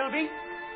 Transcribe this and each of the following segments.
Philby?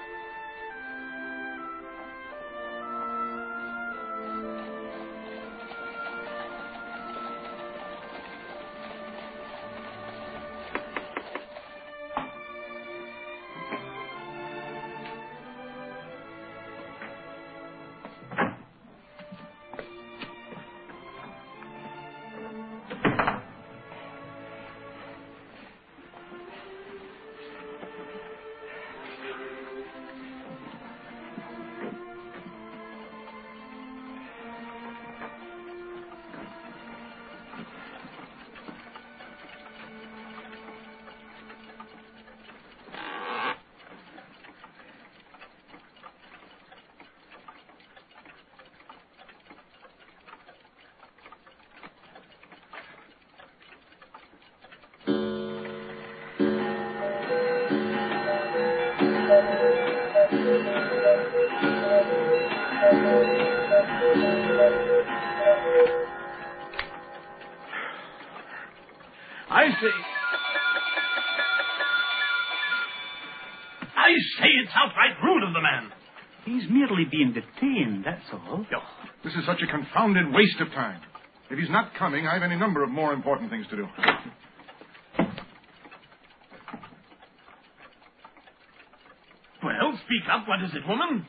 I say it's outright rude of the man. He's merely being detained, that's all. Oh. This is such a confounded waste of time. If he's not coming, I have any number of more important things to do. Well, speak up. What is it, woman?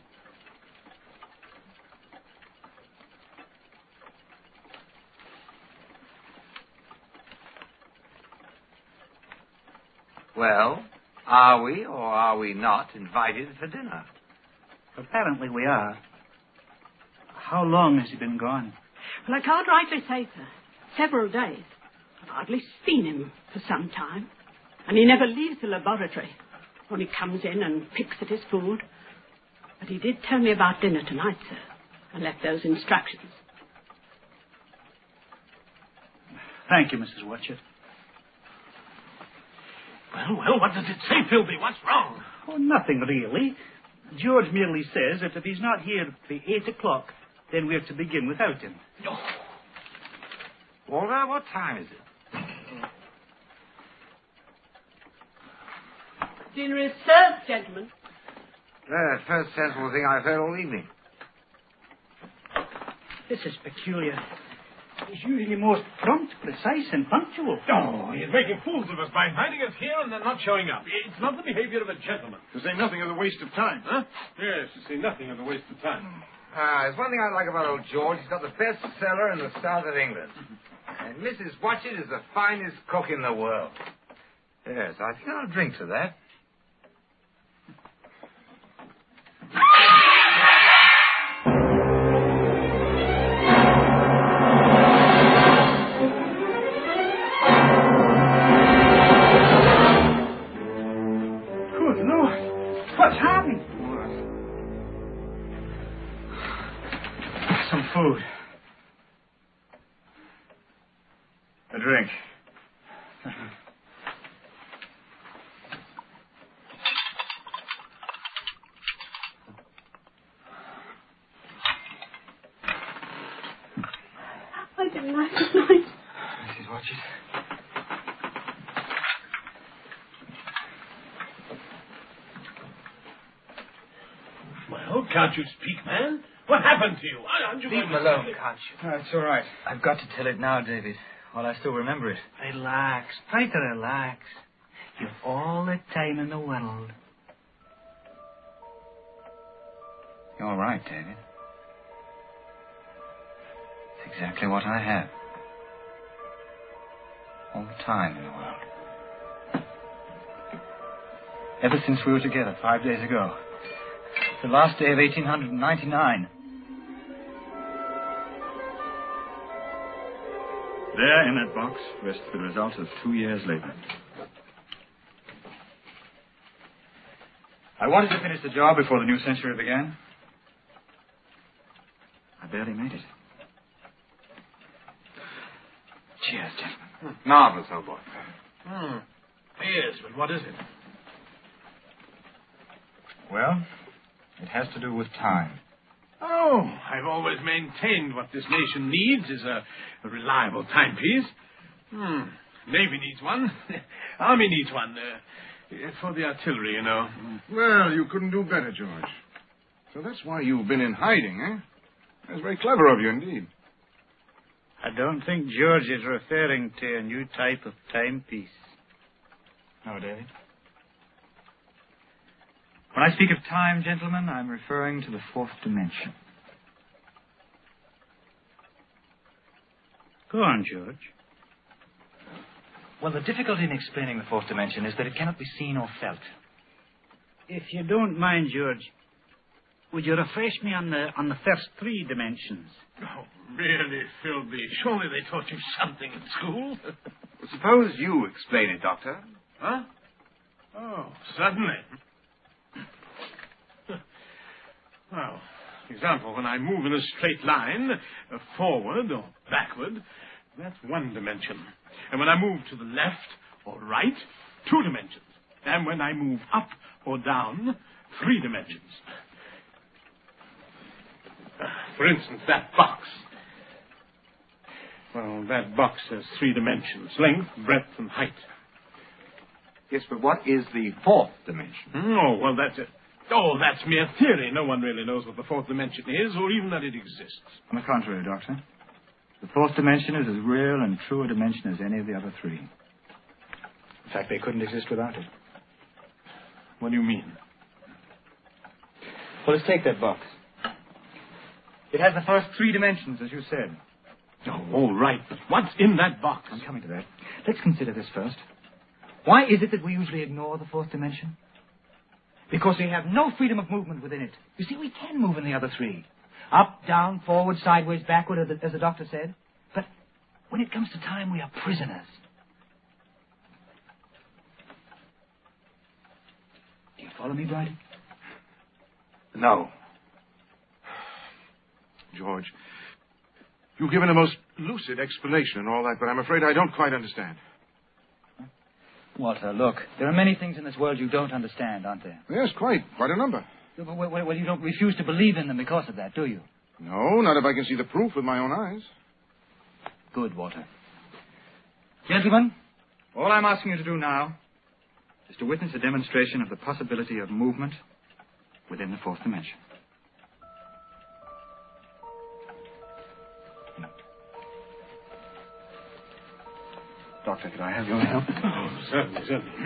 Well, are we or are we not invited for dinner? Apparently we are. How long has he been gone? Well, I can't rightly say, sir. Several days. I've hardly seen him for some time. And he never leaves the laboratory. Only comes in and picks at his food. But he did tell me about dinner tonight, sir, and left those instructions. Thank you, Mrs. Watchett. Well, what does it say, Philby? What's wrong? Oh, nothing really. George merely says that if he's not here by 8 o'clock, then we're to begin without him. Oh. Walter, what time is it? Dinner is served, gentlemen. The first sensible thing I've heard all evening. This is peculiar. He's usually most prompt, precise, and punctual. Oh, he's making fools of us by inviting us here and then not showing up. It's not the behavior of a gentleman. To say nothing of the waste of time. Huh? Yes, to say nothing of the waste of time. There's one thing I like about old George. He's got the best cellar in the south of England. And Mrs. Watchett is the finest cook in the world. Yes, I think I'll drink to that. Good Lord. What's happened? Some food. A drink. I didn't recognize. Mrs. Watchett. Well, can't you speak, man? What happened to you? Aren't you Leave going him to alone, say it? can't you? No, it's all right. I've got to tell it now, David, while I still remember it. Relax. Try to relax. You've all the time in the world. You're right, David. It's exactly what I have. All the time in the world. Ever since we were together 5 days ago. The last day of 1899. There in that box rests the result of 2 years later. I wanted to finish the job before the new century began. I barely made it. Cheers, gentlemen. Marvelous, old boy. Yes, but what is it? Well, it has to do with time. Oh, I've always maintained what this nation needs is a reliable timepiece. Navy needs one. Army needs one. For the artillery, you know. Well, you couldn't do better, George. So that's why you've been in hiding, eh? That's very clever of you indeed. I don't think George is referring to a new type of timepiece. No, David. When I speak of time, gentlemen, I'm referring to the fourth dimension. Go on, George. Well, the difficulty in explaining the fourth dimension is that it cannot be seen or felt. If you don't mind, George, would you refresh me on the first three dimensions? Oh, really, Philby? Surely they taught you something in school. Suppose you explain it, Doctor. Huh? Oh, certainly. Well, for example, when I move in a straight line, forward or backward, that's one dimension. And when I move to the left or right, two dimensions. And when I move up or down, three dimensions. For instance, that box. Well, that box has three dimensions: length, breadth, and height. Yes, but what is the fourth dimension? Oh, well, that's it. Oh, that's mere theory. No one really knows what the fourth dimension is, or even that it exists. On the contrary, Doctor. The fourth dimension is as real and true a dimension as any of the other three. In fact, they couldn't exist without it. What do you mean? Well, let's take that box. It has the first three dimensions, as you said. Oh, all right, but what's in that box? I'm coming to that. Let's consider this first. Why is it that we usually ignore the fourth dimension? Because we have no freedom of movement within it. You see, we can move in the other three. Up, down, forward, sideways, backward, as the doctor said. But when it comes to time, we are prisoners. Do you follow me, Bridie? No. George, you've given a most lucid explanation and all that, but I'm afraid I don't quite understand. Walter, look, there are many things in this world you don't understand, aren't there? Yes, quite a number. Well, you don't refuse to believe in them because of that, do you? No, not if I can see the proof with my own eyes. Good, Walter. Gentlemen, all I'm asking you to do now is to witness a demonstration of the possibility of movement within the fourth dimension. Doctor, could I have your help? Oh, certainly.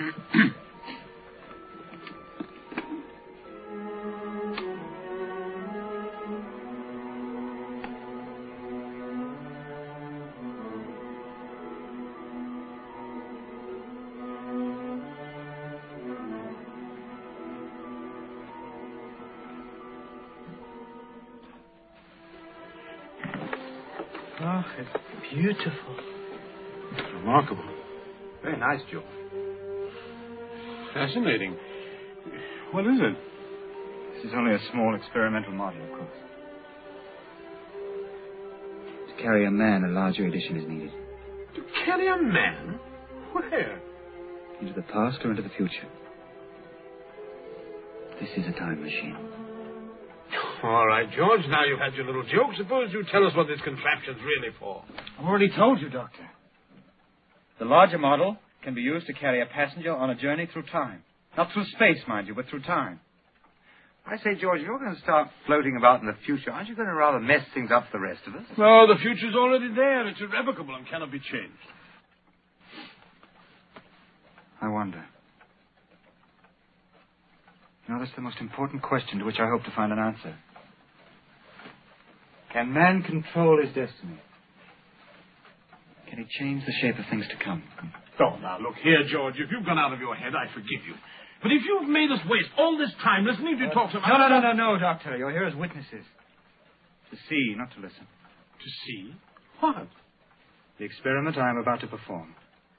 Oh, it's beautiful. Remarkable. Very nice, George. Fascinating. What is it? This is only a small experimental model, of course. To carry a man, a larger edition is needed. To carry a man? Where? Into the past or into the future. This is a time machine. All right, George, now you've had your little joke. Suppose you tell us what this contraption's really for. I've already told you, Doctor. The larger model can be used to carry a passenger on a journey through time. Not through space, mind you, but through time. I say, George, you're going to start floating about in the future. Aren't you going to rather mess things up for the rest of us? No, the future's already there. It's irrevocable and cannot be changed. I wonder. You know, that's the most important question to which I hope to find an answer. Can man control his destiny? Can he change the shape of things to come? Oh, now, look here, George. If you've gone out of your head, I forgive you. But if you've made us waste all this time listening to you talk so much... No, Doctor. You're here as witnesses. To see, not to listen. To see? What? The experiment I am about to perform.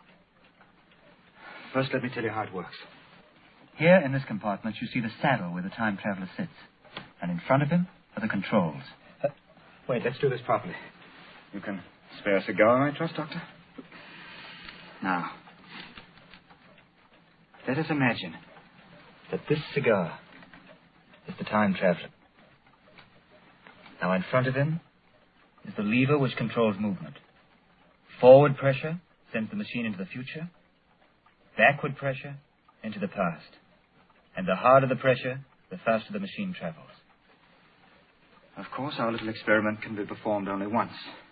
First, let me tell you how it works. Here in this compartment, you see the saddle where the time traveler sits. And in front of him are the controls. Wait, let's do this properly. You can spare a cigar, I trust, Doctor? Now, let us imagine that this cigar is the time traveler. Now, in front of him is the lever which controls movement. Forward pressure sends the machine into the future. Backward pressure into the past. And the harder the pressure, the faster the machine travels. Of course, our little experiment can be performed only once.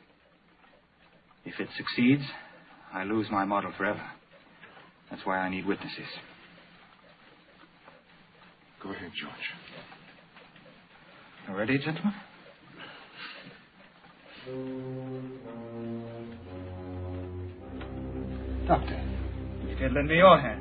If it succeeds, I lose my model forever. That's why I need witnesses. Go ahead, George. You ready, gentlemen? Doctor, you can lend me your hand.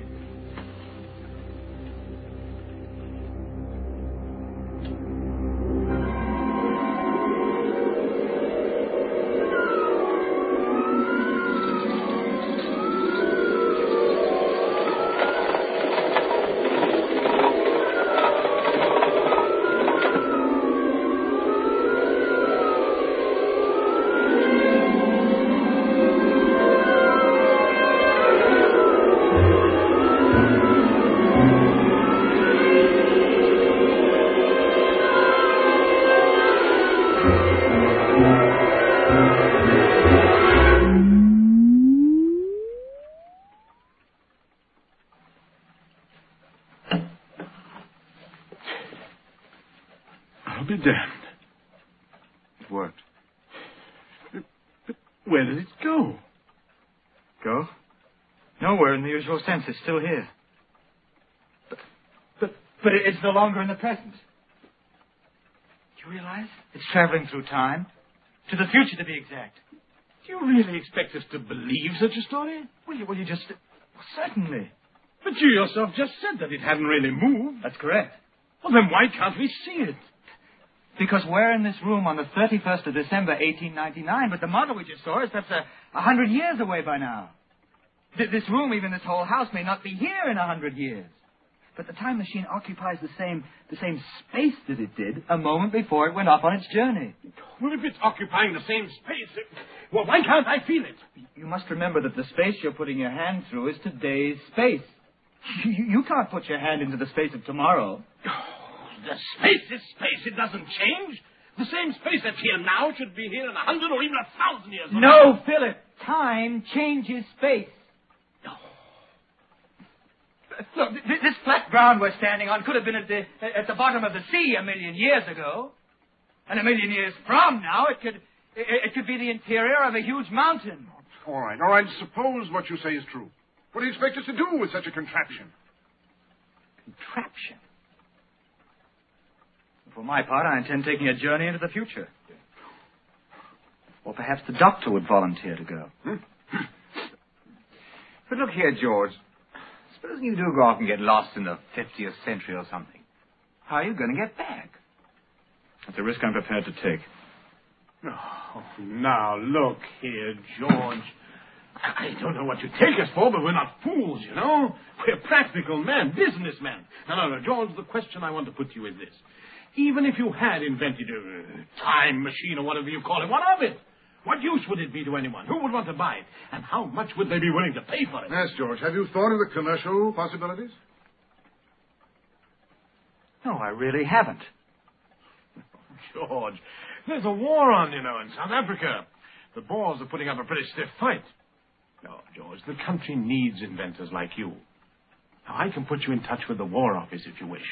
I'll be damned. It worked. But where did it go? Go? Nowhere in the usual sense. It's still here. But it's no longer in the present. Do you realize? It's traveling through time. To the future, to be exact. Do you really expect us to believe such a story? Well, you just... Well, certainly. But you yourself just said that it hadn't really moved. That's correct. Well, then why can't we see it? Because we're in this room on the 31st of December, 1899, but the model we just saw is perhaps 100 years away by now. This room, even this whole house, may not be here in 100 years. But the time machine occupies the same space that it did a moment before it went off on its journey. Well, if it's occupying the same space, well, why can't I feel it? You must remember that the space you're putting your hand through is today's space. You can't put your hand into the space of tomorrow. Oh, the space is space. It doesn't change. The same space that's here now should be here in 100 or even 1,000 years. No, Philip. Time changes space. Look, this flat ground we're standing on could have been at the bottom of the sea 1,000,000 years ago. And 1,000,000 years from now, it could be the interior of a huge mountain. All right. Suppose what you say is true. What do you expect us to do with such a contraption? Contraption? For my part, I intend taking a journey into the future. Or perhaps the doctor would volunteer to go. But look here, George. Supposing you do go off and get lost in the 50th century or something. How are you going to get back? That's a risk I'm prepared to take. Oh, now, look here, George. I don't know what you take us for, but we're not fools, you know. We're practical men, businessmen. No, George, the question I want to put to you is this. Even if you had invented a time machine or whatever you call it, what of it? What use would it be to anyone? Who would want to buy it? And how much would they be willing to pay for it? Yes, George. Have you thought of the commercial possibilities? No, I really haven't. George, there's a war on, you know, in South Africa. The Boers are putting up a pretty stiff fight. No, George, the country needs inventors like you. Now, I can put you in touch with the War Office if you wish.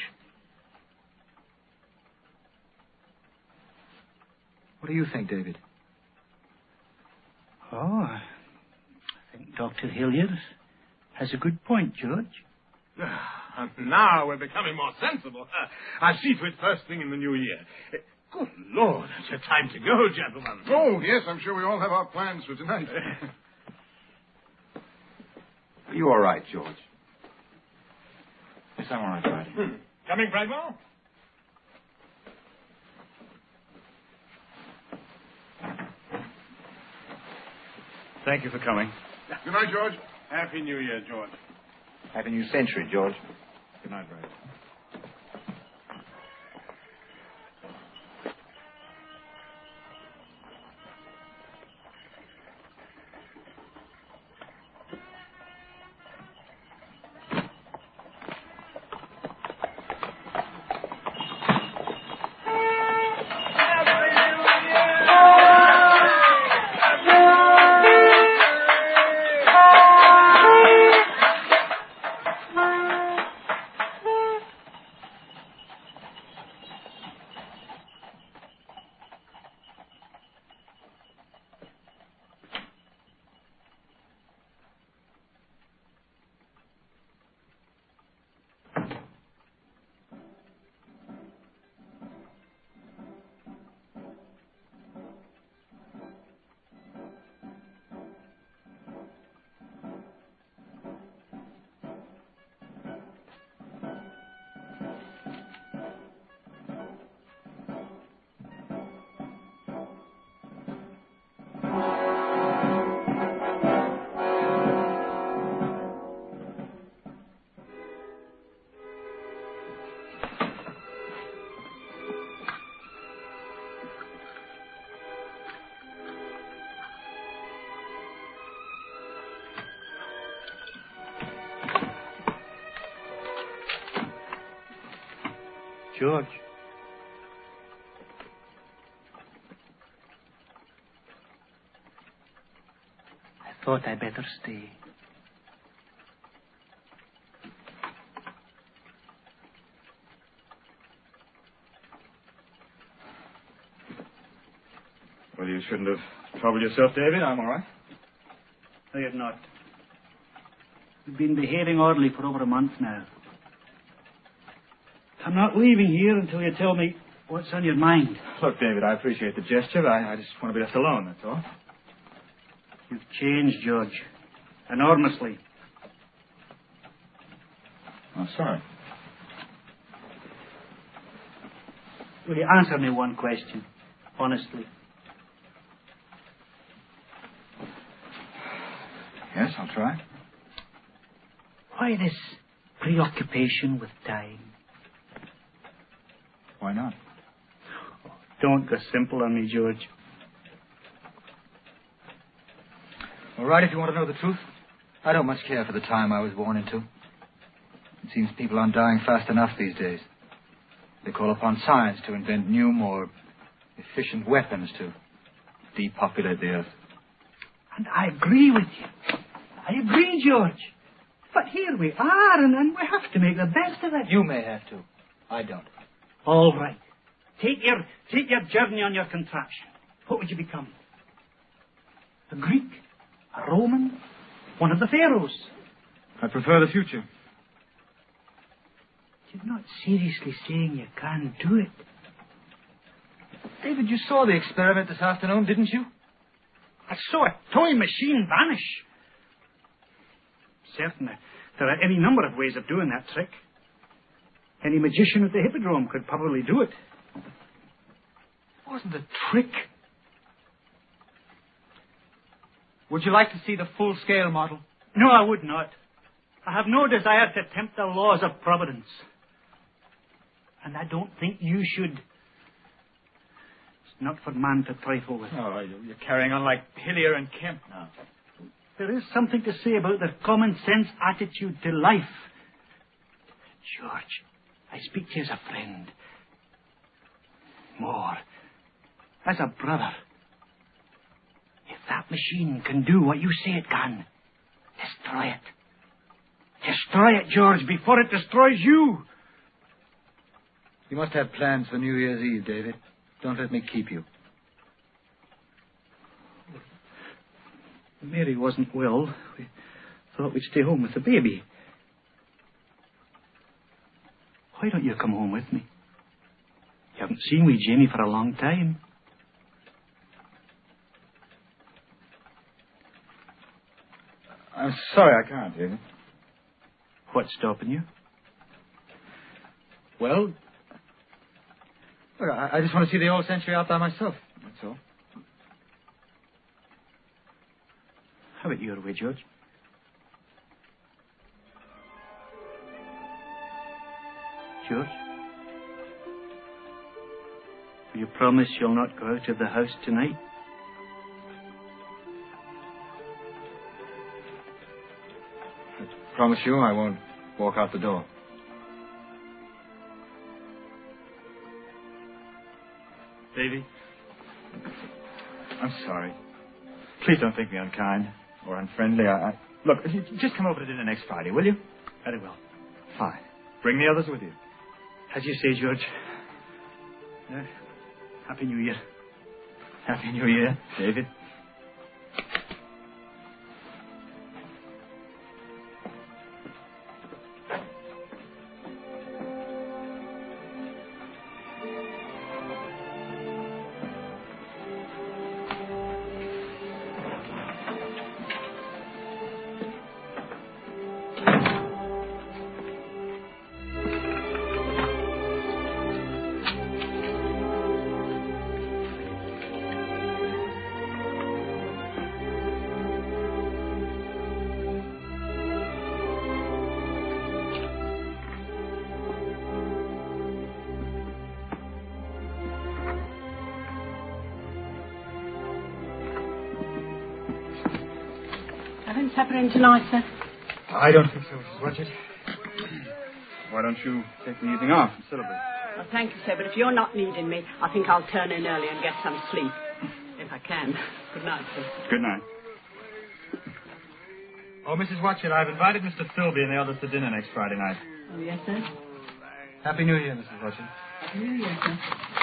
What do you think, David? Oh, I think Dr. Hilliard has a good point, George. Now we're becoming more sensible. I'll see to it first thing in the new year. Good Lord, it's time to go, gentlemen. Oh, yes, I'm sure we all have our plans for tonight. Are you all right, George? Yes, I'm all right, Friday. Coming, Bradwell? Thank you for coming. Good night, George. Happy New Year, George. Happy New Century, George. Good night, Friday. George. I thought I'd better stay. Well, you shouldn't have troubled yourself, David. I'm all right. No, you're not. You've been behaving orderly for over a month now. I'm not leaving here until you tell me what's on your mind. Look, David, I appreciate the gesture. I just want to be left alone, that's all. You've changed, George. Enormously. I'm sorry. Will you answer me one question, honestly? Yes, I'll try. Why this preoccupation with time? Why not? Don't go simple on me, George. All right, if you want to know the truth, I don't much care for the time I was born into. It seems people aren't dying fast enough these days. They call upon science to invent new, more efficient weapons to depopulate the earth. And I agree with you. I agree, George. But here we are, and we have to make the best of it. You may have to. I don't. All right. Take your journey on your contraption. What would you become? A Greek? A Roman? One of the pharaohs? I prefer the future. You're not seriously saying you can't do it. David, you saw the experiment this afternoon, didn't you? I saw a toy machine vanish. Certainly, there are any number of ways of doing that trick. Any magician at the Hippodrome could probably do it. It wasn't a trick. Would you like to see the full-scale model? No, I would not. I have no desire to tempt the laws of Providence. And I don't think you should. It's not for man to trifle with. Oh, you're carrying on like Hillier and Kemp now. There is something to say about their common sense attitude to life. George, I speak to you as a friend. More, as a brother. If that machine can do what you say it can, destroy it. Destroy it, George, before it destroys you. You must have plans for New Year's Eve, David. Don't let me keep you. Mary wasn't well. We thought we'd stay home with the baby. Why don't you come home with me? You haven't seen wee Jamie for a long time. I'm sorry I can't, David. What's stopping you? Well, look, I just want to see the old century out by myself. That's all. Have it your way, George. George? Will you promise you'll not go out of the house tonight? I promise you I won't walk out the door. Davy? I'm sorry. Please don't think me unkind or unfriendly. Look, just come over to dinner next Friday, will you? Very well. Fine. Bring the others with you. As you say, George. Happy New Year. Happy New Year, David. Having supper in tonight, sir? I don't think so, Mrs. Watchett. Why don't you take the evening off and celebrate? Well, thank you, sir, but if you're not needing me, I think I'll turn in early and get some sleep. If I can. Good night, sir. Good night. Oh, Mrs. Watchett, I've invited Mr. Philby and the others to dinner next Friday night. Oh, yes, sir? Happy New Year, Mrs. Watchett. Happy New Year, sir.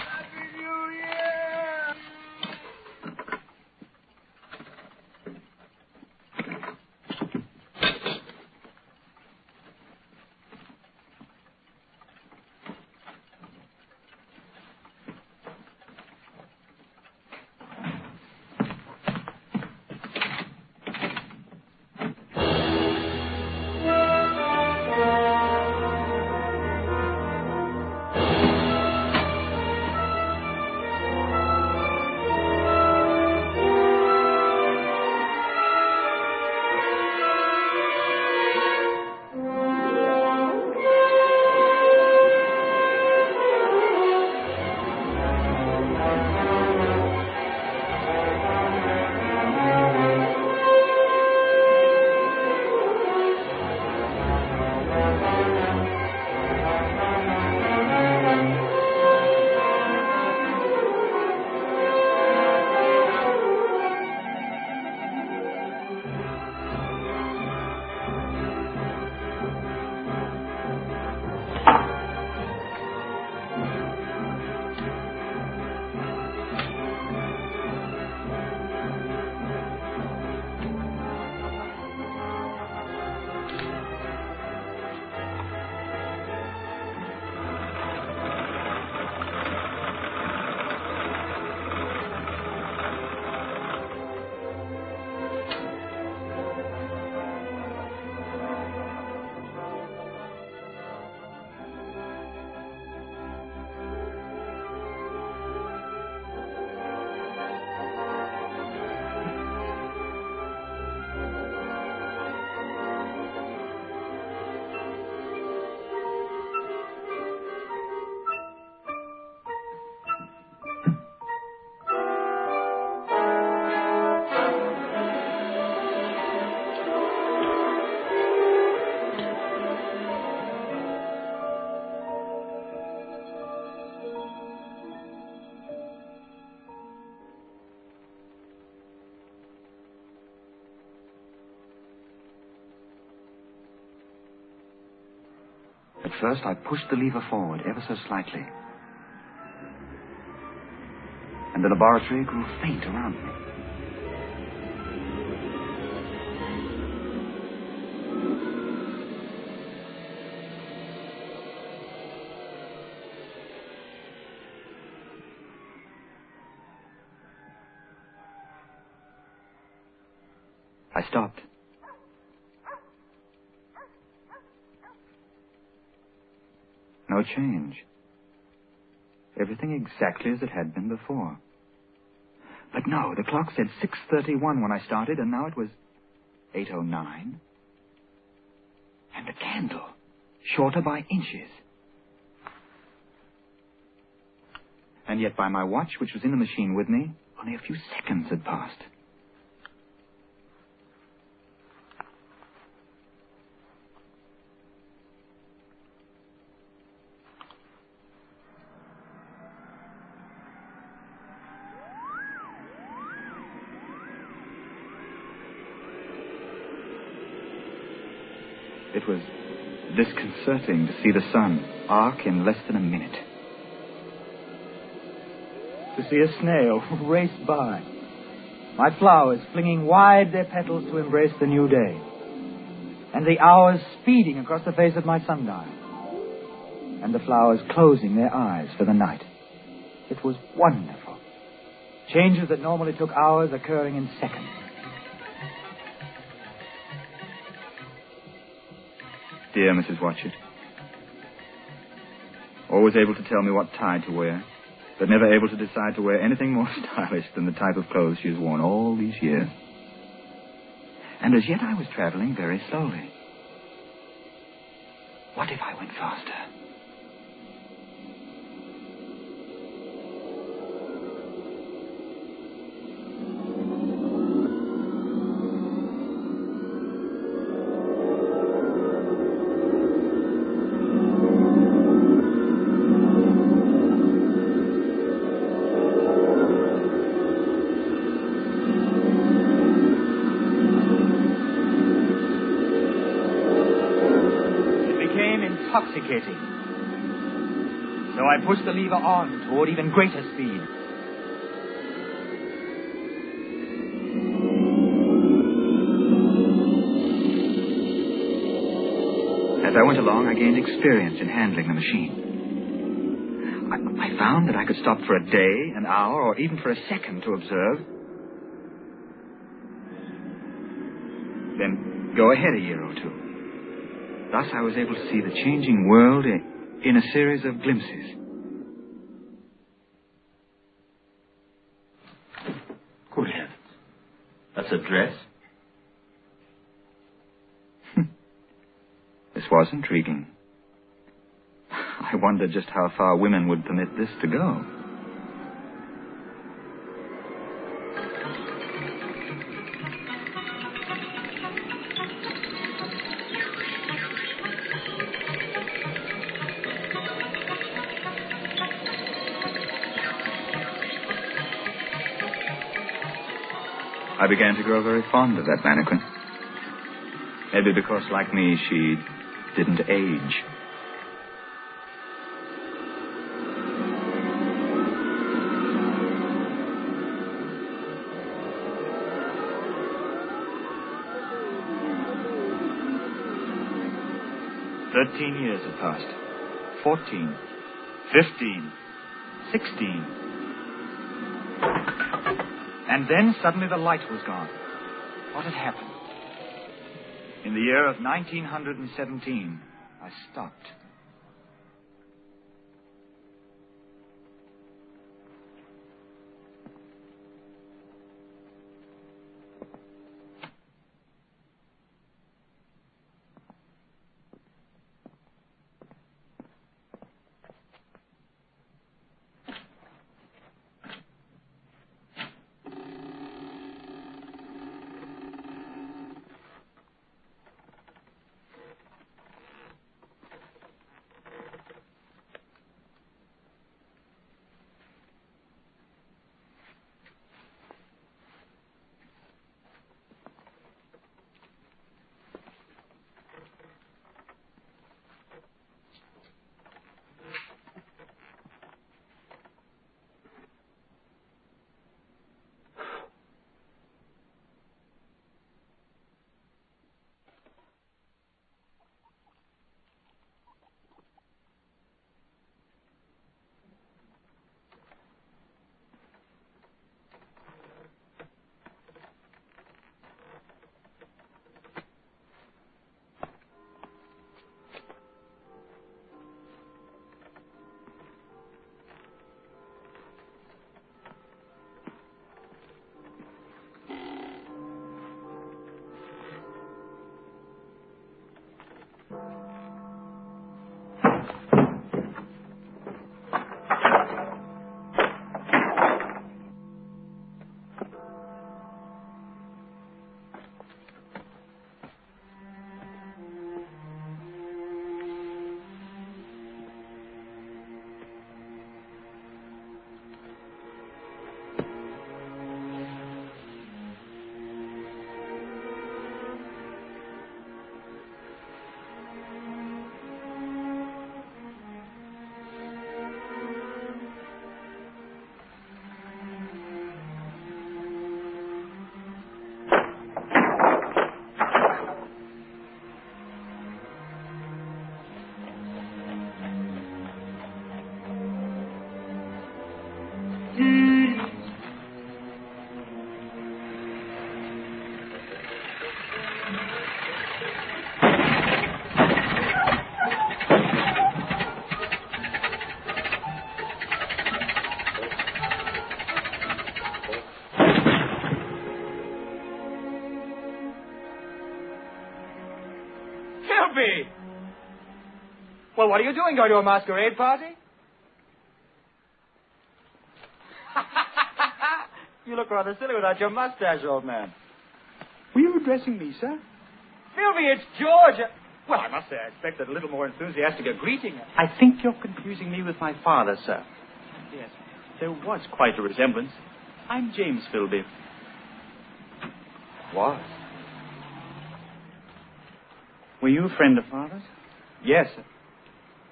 At first, I pushed the lever forward ever so slightly. And the laboratory grew faint around me. I stopped. No change. Everything exactly as it had been before. But no, the clock said 6:31 when I started, and now it was 8:09. And the candle, shorter by inches. And yet by my watch, which was in the machine with me, only a few seconds had passed. It was disconcerting to see the sun arc in less than a minute. To see a snail race by. My flowers flinging wide their petals to embrace the new day. And the hours speeding across the face of my sundial. And the flowers closing their eyes for the night. It was wonderful. Changes that normally took hours occurring in seconds. Dear Mrs. Watchett. Always able to tell me what tie to wear, but never able to decide to wear anything more stylish than the type of clothes she has worn all these years. And as yet I was traveling very slowly. What if I went faster? suffocating. So I pushed the lever on toward even greater speed. As I went along, I gained experience in handling the machine. I found that I could stop for a day, an hour, or even for a second to observe. Then go ahead a year or two. Thus, I was able to see the changing world in a series of glimpses. Good heavens. That's a dress? This was intriguing. I wondered just how far women would permit this to go. I began to grow very fond of that mannequin. Maybe because, like me, she didn't age. Years had passed. 14, 15, 16. And then suddenly the light was gone. What had happened? In the year of 1917, I stopped. Well, what are you doing? Going to a masquerade party? You look rather silly without your mustache, old man. Were you addressing me, sir? Philby, it's George. Well, I must say, I expected a little more enthusiastic a greeting. I think you're confusing me with my father, sir. Yes, there was quite a resemblance. I'm James Philby. Was? Were you a friend of father's? Yes.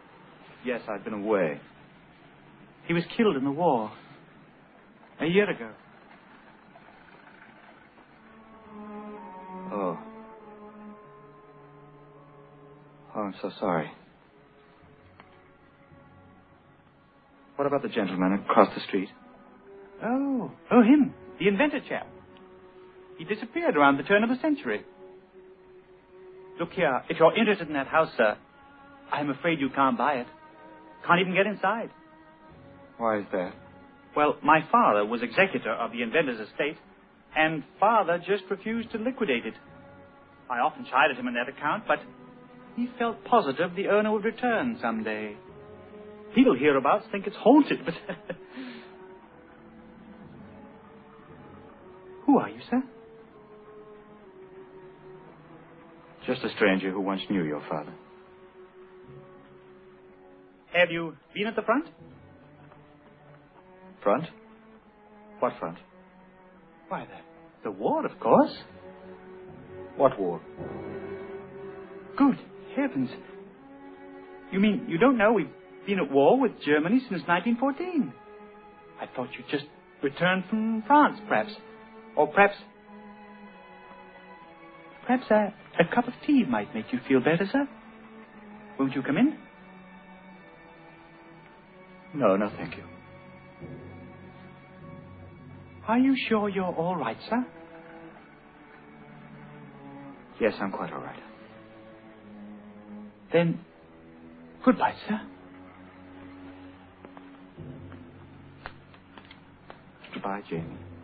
Yes, I've been away. He was killed in the war. A year ago. Oh. Oh, I'm so sorry. What about the gentleman across the street? Oh, him. The inventor chap. He disappeared around the turn of the century. Look here, if you're interested in that house, sir, I'm afraid you can't buy it. Can't even get inside. Why is that? Well, my father was executor of the inventor's estate, and father just refused to liquidate it. I often chided him on that account, but he felt positive the owner would return someday. People hereabouts think it's haunted, but... Who are you, sir? Just a stranger who once knew your father. Have you been at the front? Front? What front? Why, the war, of course. What war? Good heavens. You mean you don't know we've been at war with Germany since 1914? I thought you'd just returned from France, perhaps. Or perhaps a cup of tea might make you feel better, sir. Won't you come in? No, thank you. Are you sure you're all right, sir? Yes, I'm quite all right. Then, goodbye, sir. Goodbye, Jamie.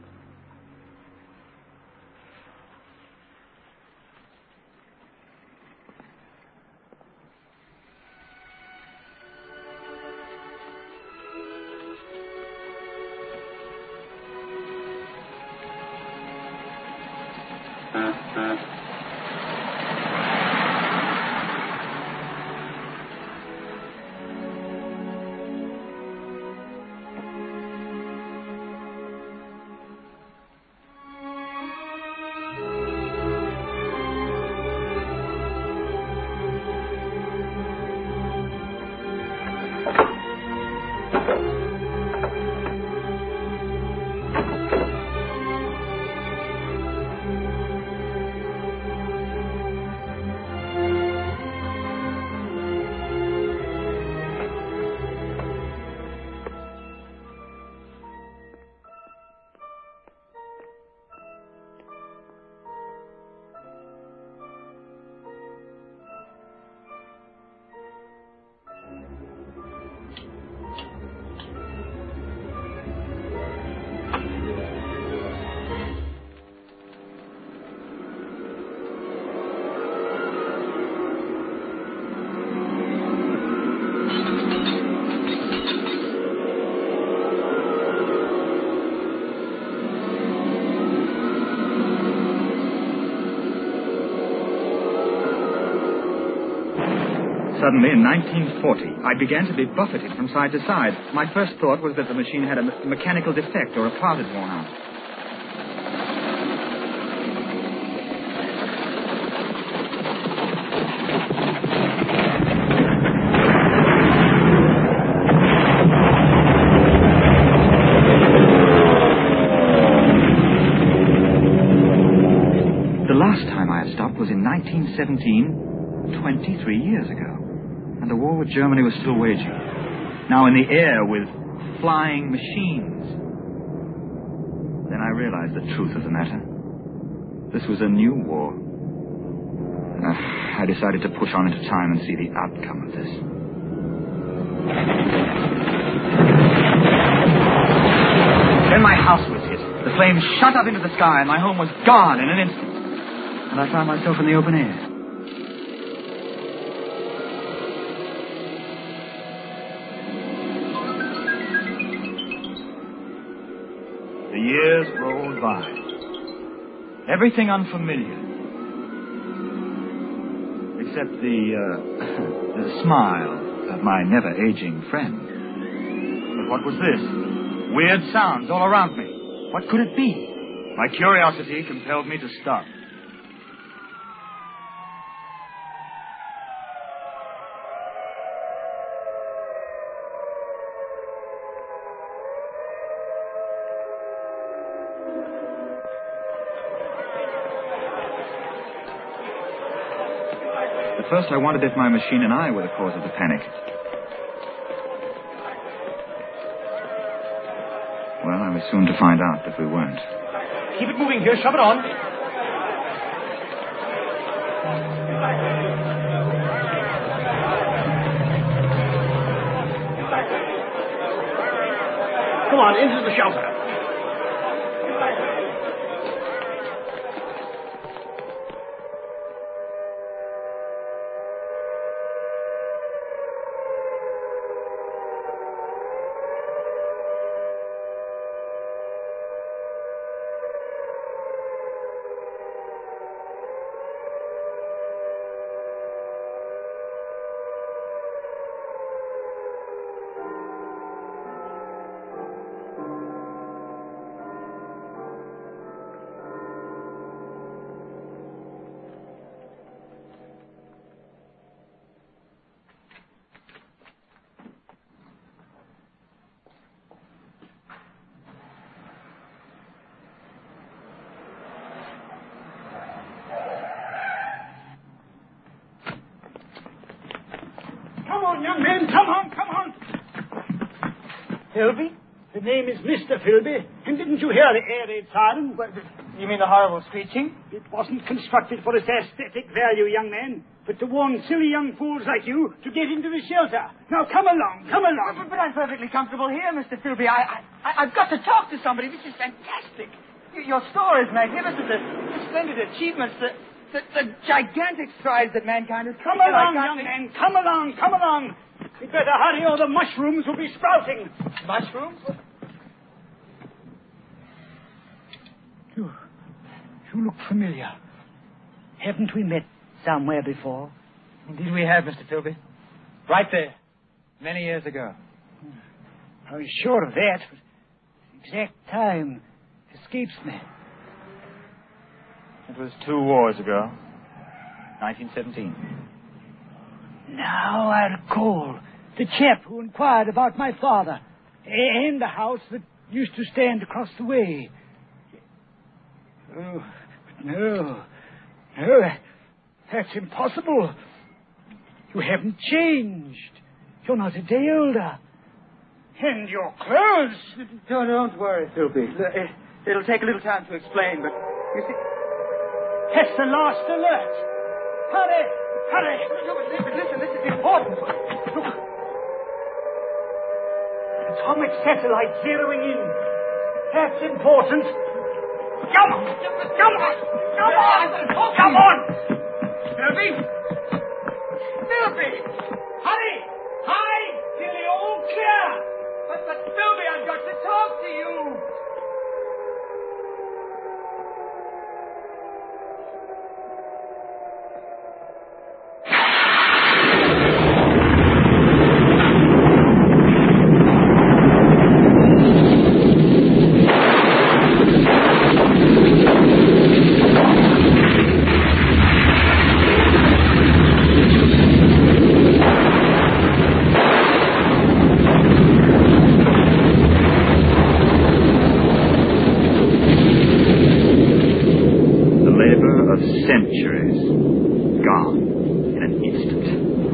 Suddenly, in 1940, I began to be buffeted from side to side. My first thought was that the machine had a mechanical defect or a part had worn out. The last time I had stopped was in 1917, 23 years ago. And the war with Germany was still waging. Now in the air with flying machines. Then I realized the truth of the matter. This was a new war. I decided to push on into time and see the outcome of this. Then my house was hit. The flames shot up into the sky and my home was gone in an instant. And I found myself in the open air. The years rolled by. Everything unfamiliar. Except the smile of my never-aging friend. But what was this? Weird sounds all around me. What could it be? My curiosity compelled me to stop. first I wondered if my machine and I were the cause of the panic. Well, I was soon to find out that we weren't. Keep it moving here. Shove it on. Come on, into the shelter. Young man, come on. Philby? The name is Mr. Philby. And didn't you hear the air raid siren? What, you mean the horrible screeching? It wasn't constructed for its aesthetic value, young man, but to warn silly young fools like you to get into the shelter. Now, come along. But I'm perfectly comfortable here, Mr. Philby. I've got to talk to somebody. This is fantastic. Your store is magnificent. The splendid achievements, the gigantic strides that mankind has come along, young man. Come along. You'd better hurry or the mushrooms will be sprouting. Mushrooms? You look familiar. Haven't we met somewhere before? Indeed we have, Mr. Philby. Right there. Many years ago. I was sure of that, but the exact time escapes me. It was 2 wars ago. 1917. Now I recall the chap who inquired about my father and the house that used to stand across the way. Oh, no, that's impossible. You haven't changed. You're not a day older. And your clothes... Don't worry, Philby. It'll take a little time to explain, but you see... That's the last alert. Hurry! No, but listen, this is important. Look. Atomic satellite zeroing in. That's important. Come on! Philby! Hurry! Till you're all clear! But Philby, I've got to talk to you! Centuries gone in an instant.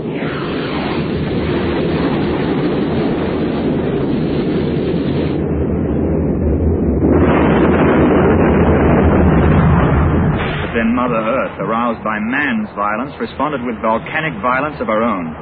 But then Mother Earth, aroused by man's violence, responded with volcanic violence of her own.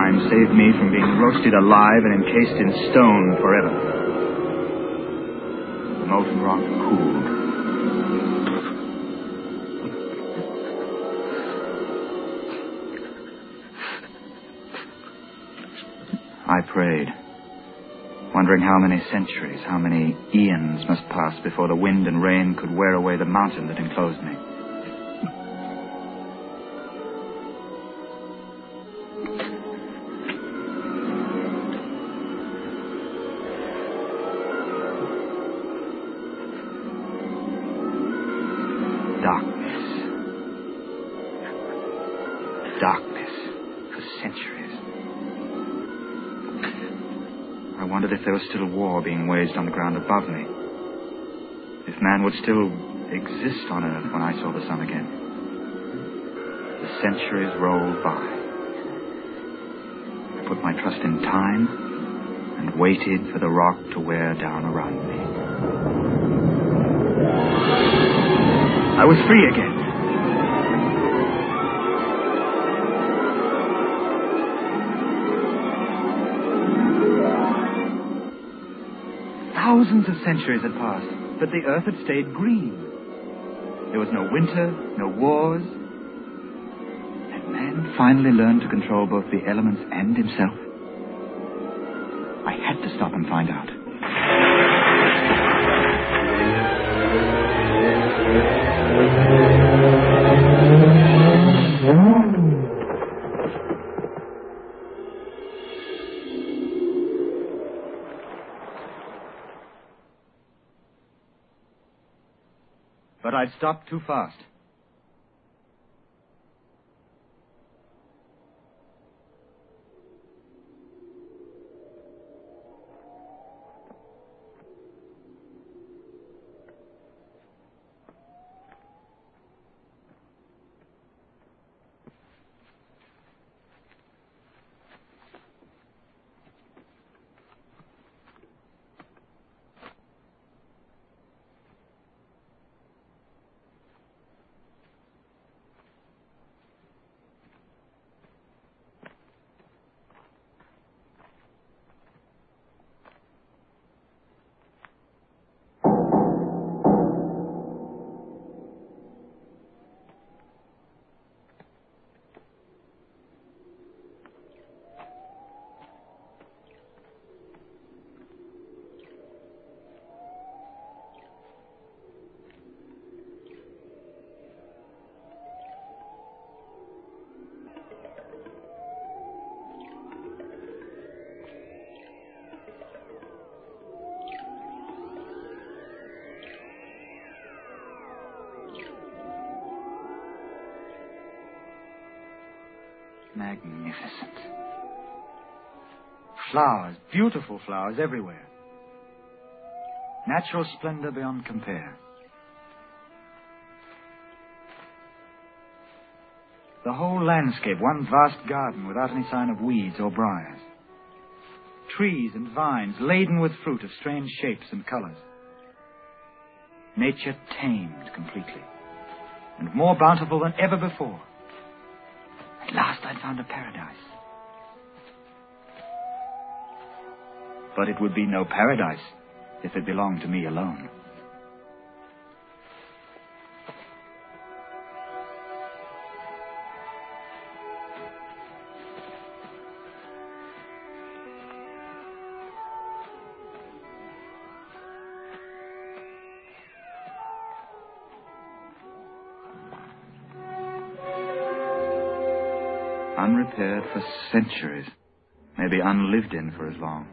crime saved me from being roasted alive and encased in stone forever. The molten rock cooled. I prayed, wondering how many centuries, how many eons must pass before the wind and rain could wear away the mountain that enclosed me. Darkness for centuries. I wondered if there was still war being waged on the ground above me. If man would still exist on Earth when I saw the sun again. The centuries rolled by. I put my trust in time and waited for the rock to wear down around me. I was free again. Thousands of centuries had passed, but the earth had stayed green. There was no winter, no wars. Had man finally learned to control both the elements and himself? I had to stop and find out. But I'd stopped too fast. Magnificent. Flowers, beautiful flowers everywhere. Natural splendor beyond compare. The whole landscape, one vast garden without any sign of weeds or briars. Trees and vines laden with fruit of strange shapes and colors. Nature tamed completely, and more bountiful than ever before. At last I'd found a paradise. But it would be no paradise if it belonged to me alone. Unrepaired for centuries, maybe unlived in for as long.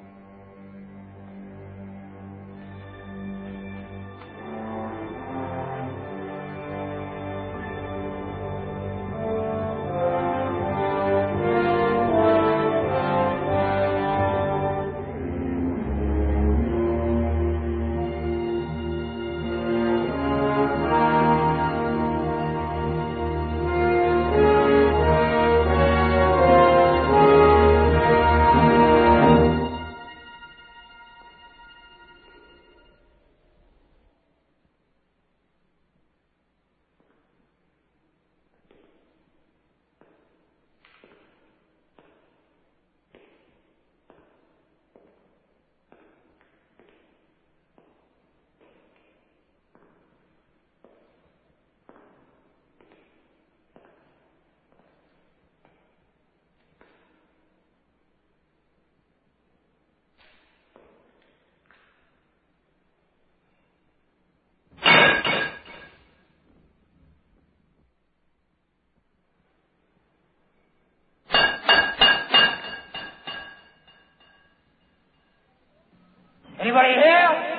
Anybody here?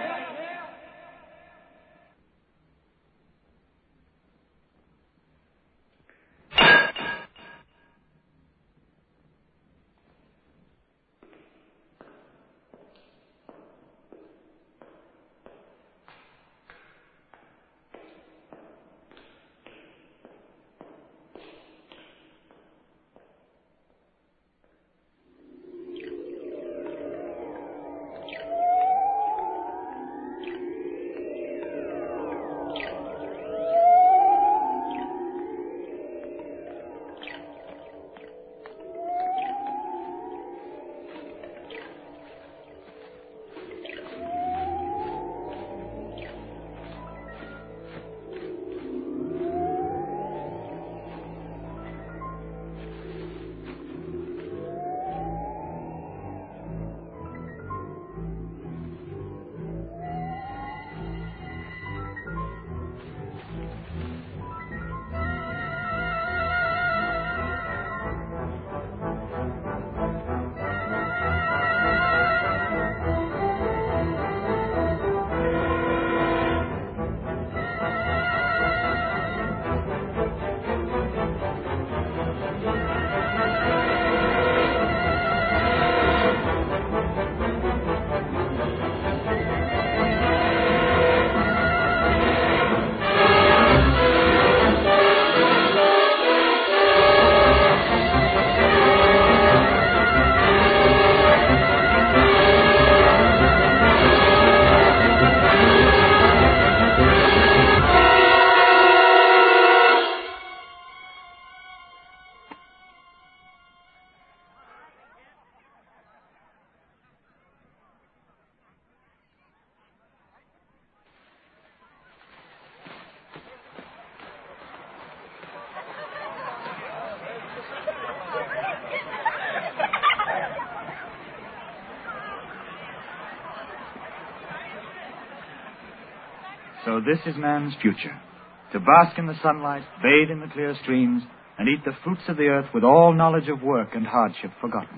So this is man's future. To bask in the sunlight, bathe in the clear streams, and eat the fruits of the earth with all knowledge of work and hardship forgotten.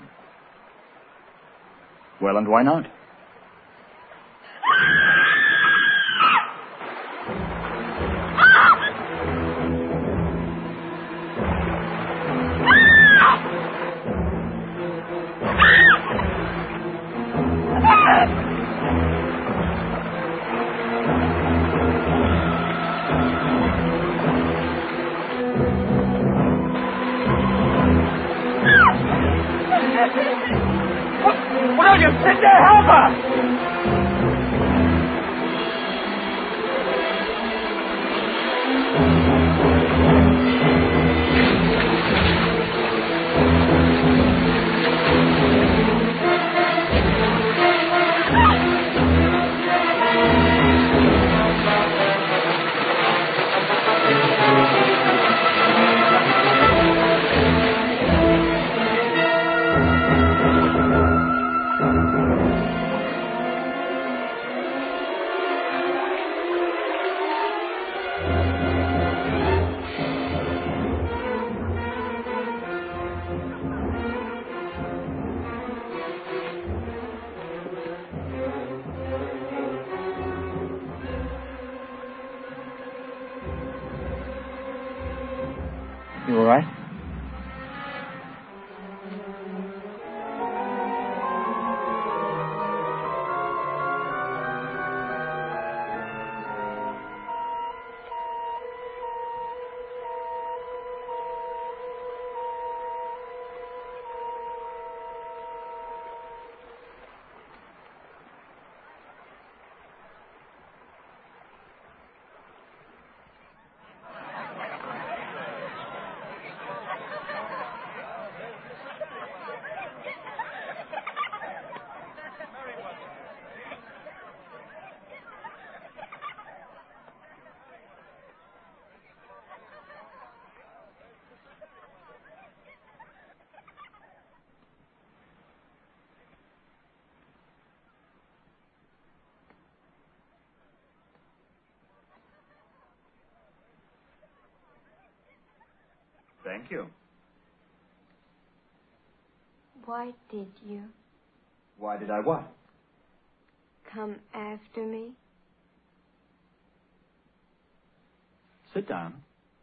Well, and why not? William, sit there, help her! You all right? Thank you. Why did you? Why did I what? come after me? Sit down.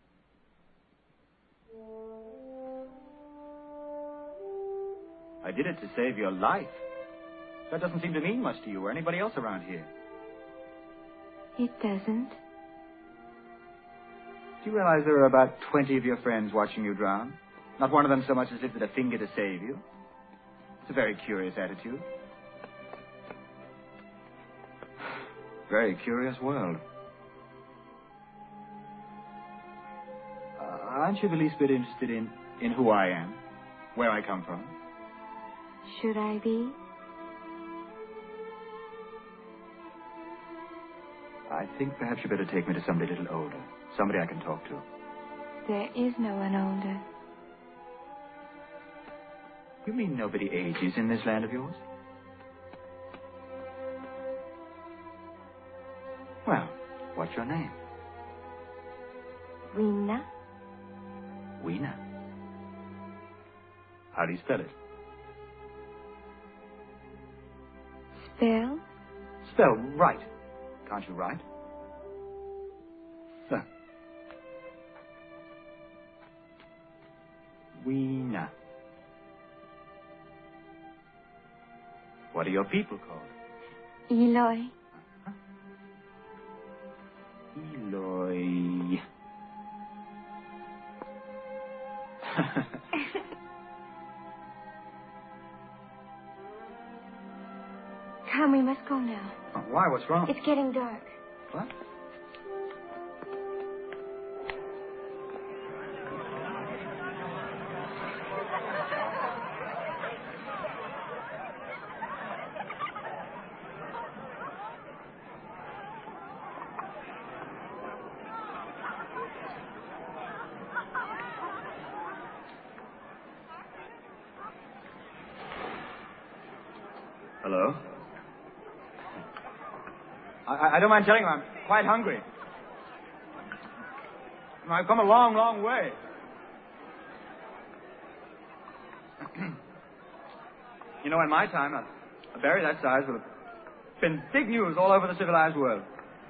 I did it to save your life. That doesn't seem to mean much to you or anybody else around here. It doesn't. Do you realize there are about 20 of your friends watching you drown? Not one of them so much as lifted a finger to save you. It's a very curious attitude. Very curious world. Aren't you the least bit interested in who I am? Where I come from? Should I be? I think perhaps you better take me to somebody a little older. Somebody I can talk to. There is no one older. You mean nobody ages in this land of yours? Well, what's your name? Weena. Weena. How do you spell it? Spell? Spell right. Can't you write? There. Weena. What are your people called? Eloy. Eloy. Come, we must go now. Oh, why? What's wrong? It's getting dark. What? Hello? I don't mind telling you, I'm quite hungry. I've come a long, long way. You know, in my time, a berry that size would have been big news all over the civilized world.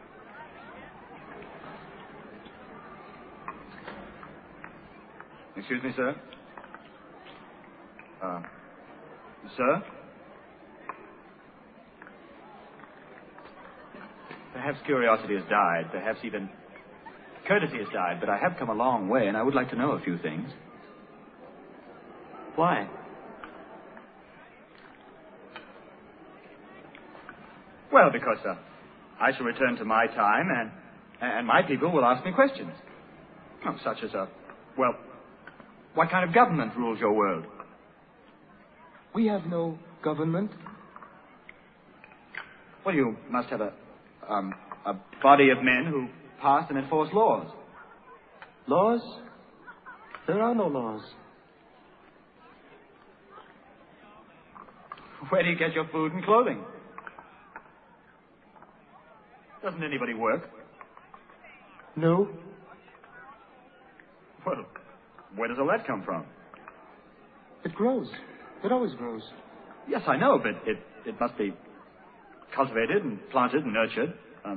Excuse me, sir? Sir? Perhaps curiosity has died, perhaps even courtesy has died, but I have come a long way, and I would like to know a few things. Why? Well, because I shall return to my time, and my people will ask me questions. Such as, well, what kind of government rules your world? We have no government. Well, you must have a body of men who pass and enforce laws. Laws? There are no laws. Where do you get your food and clothing? Doesn't anybody work? No. Well, where does all that come from? It grows. It always grows. Yes, I know, but it must be cultivated and planted and nurtured.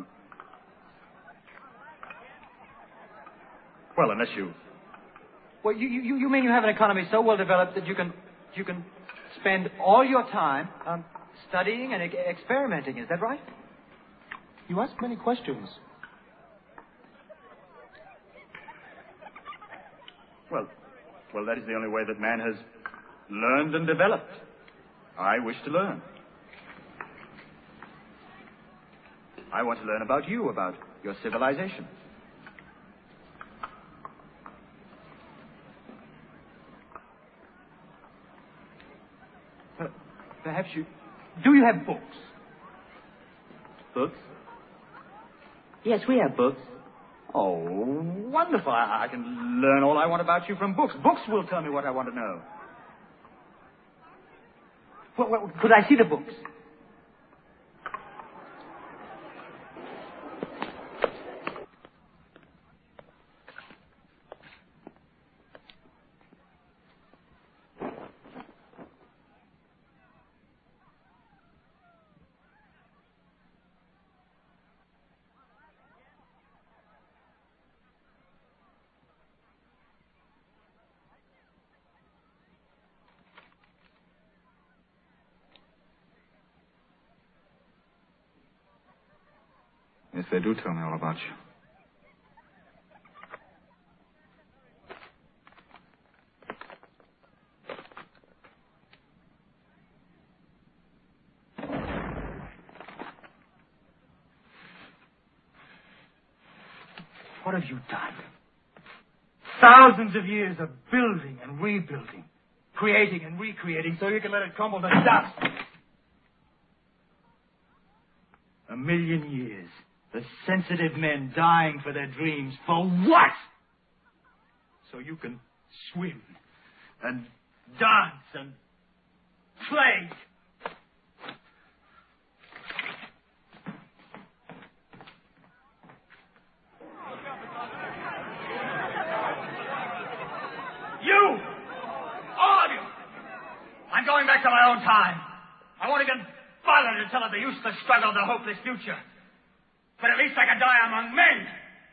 Well, unless you... Well, you mean you have an economy so well developed that you can spend all your time studying and experimenting, is that right? You ask many questions. Well, that is the only way that man has learned and developed. I wish to learn. I want to learn about you, about your civilization. Perhaps you... Do you have books? Books? Yes, we have books. Oh, wonderful. I can learn all I want about you from books. Books will tell me what I want to know. Well, could I see the books? Yes, they do tell me all about you. What have you done? Thousands of years of building and rebuilding, creating and recreating so you can let it crumble to dust. 1,000,000 years. The sensitive men dying for their dreams. For what? So you can swim and dance and play. You! All of you! I'm going back to my own time. I won't even bother to tell of the useless struggle, the hopeless future. But at least I can die among men.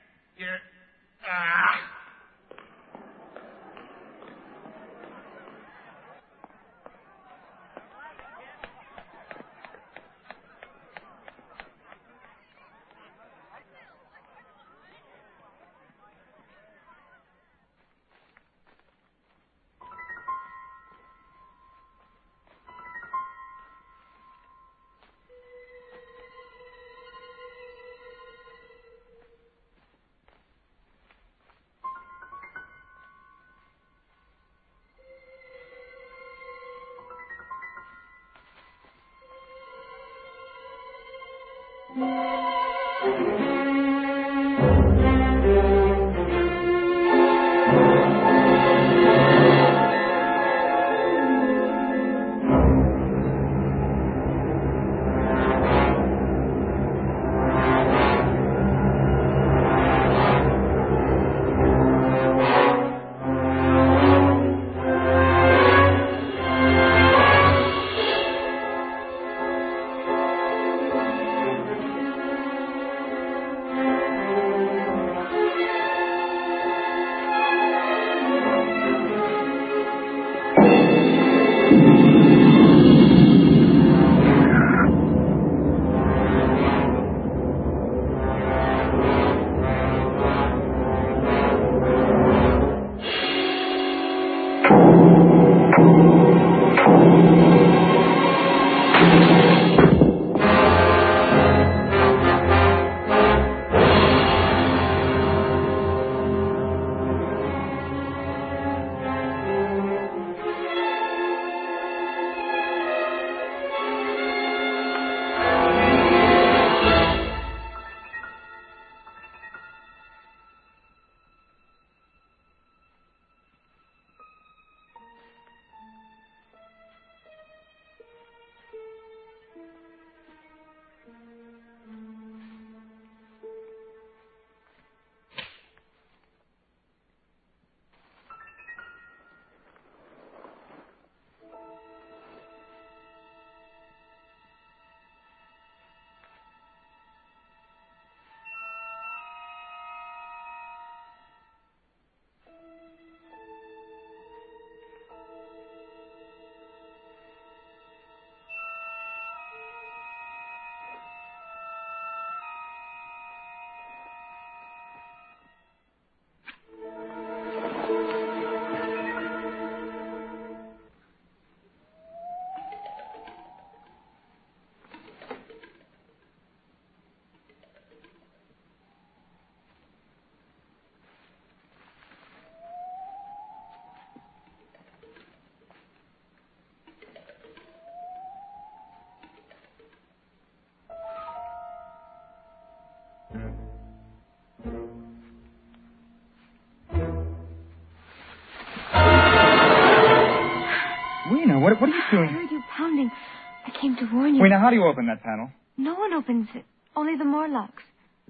Weena, what are you doing? I heard you pounding. I came to warn you. Weena, how do you open that panel? No one opens it. Only the Morlocks.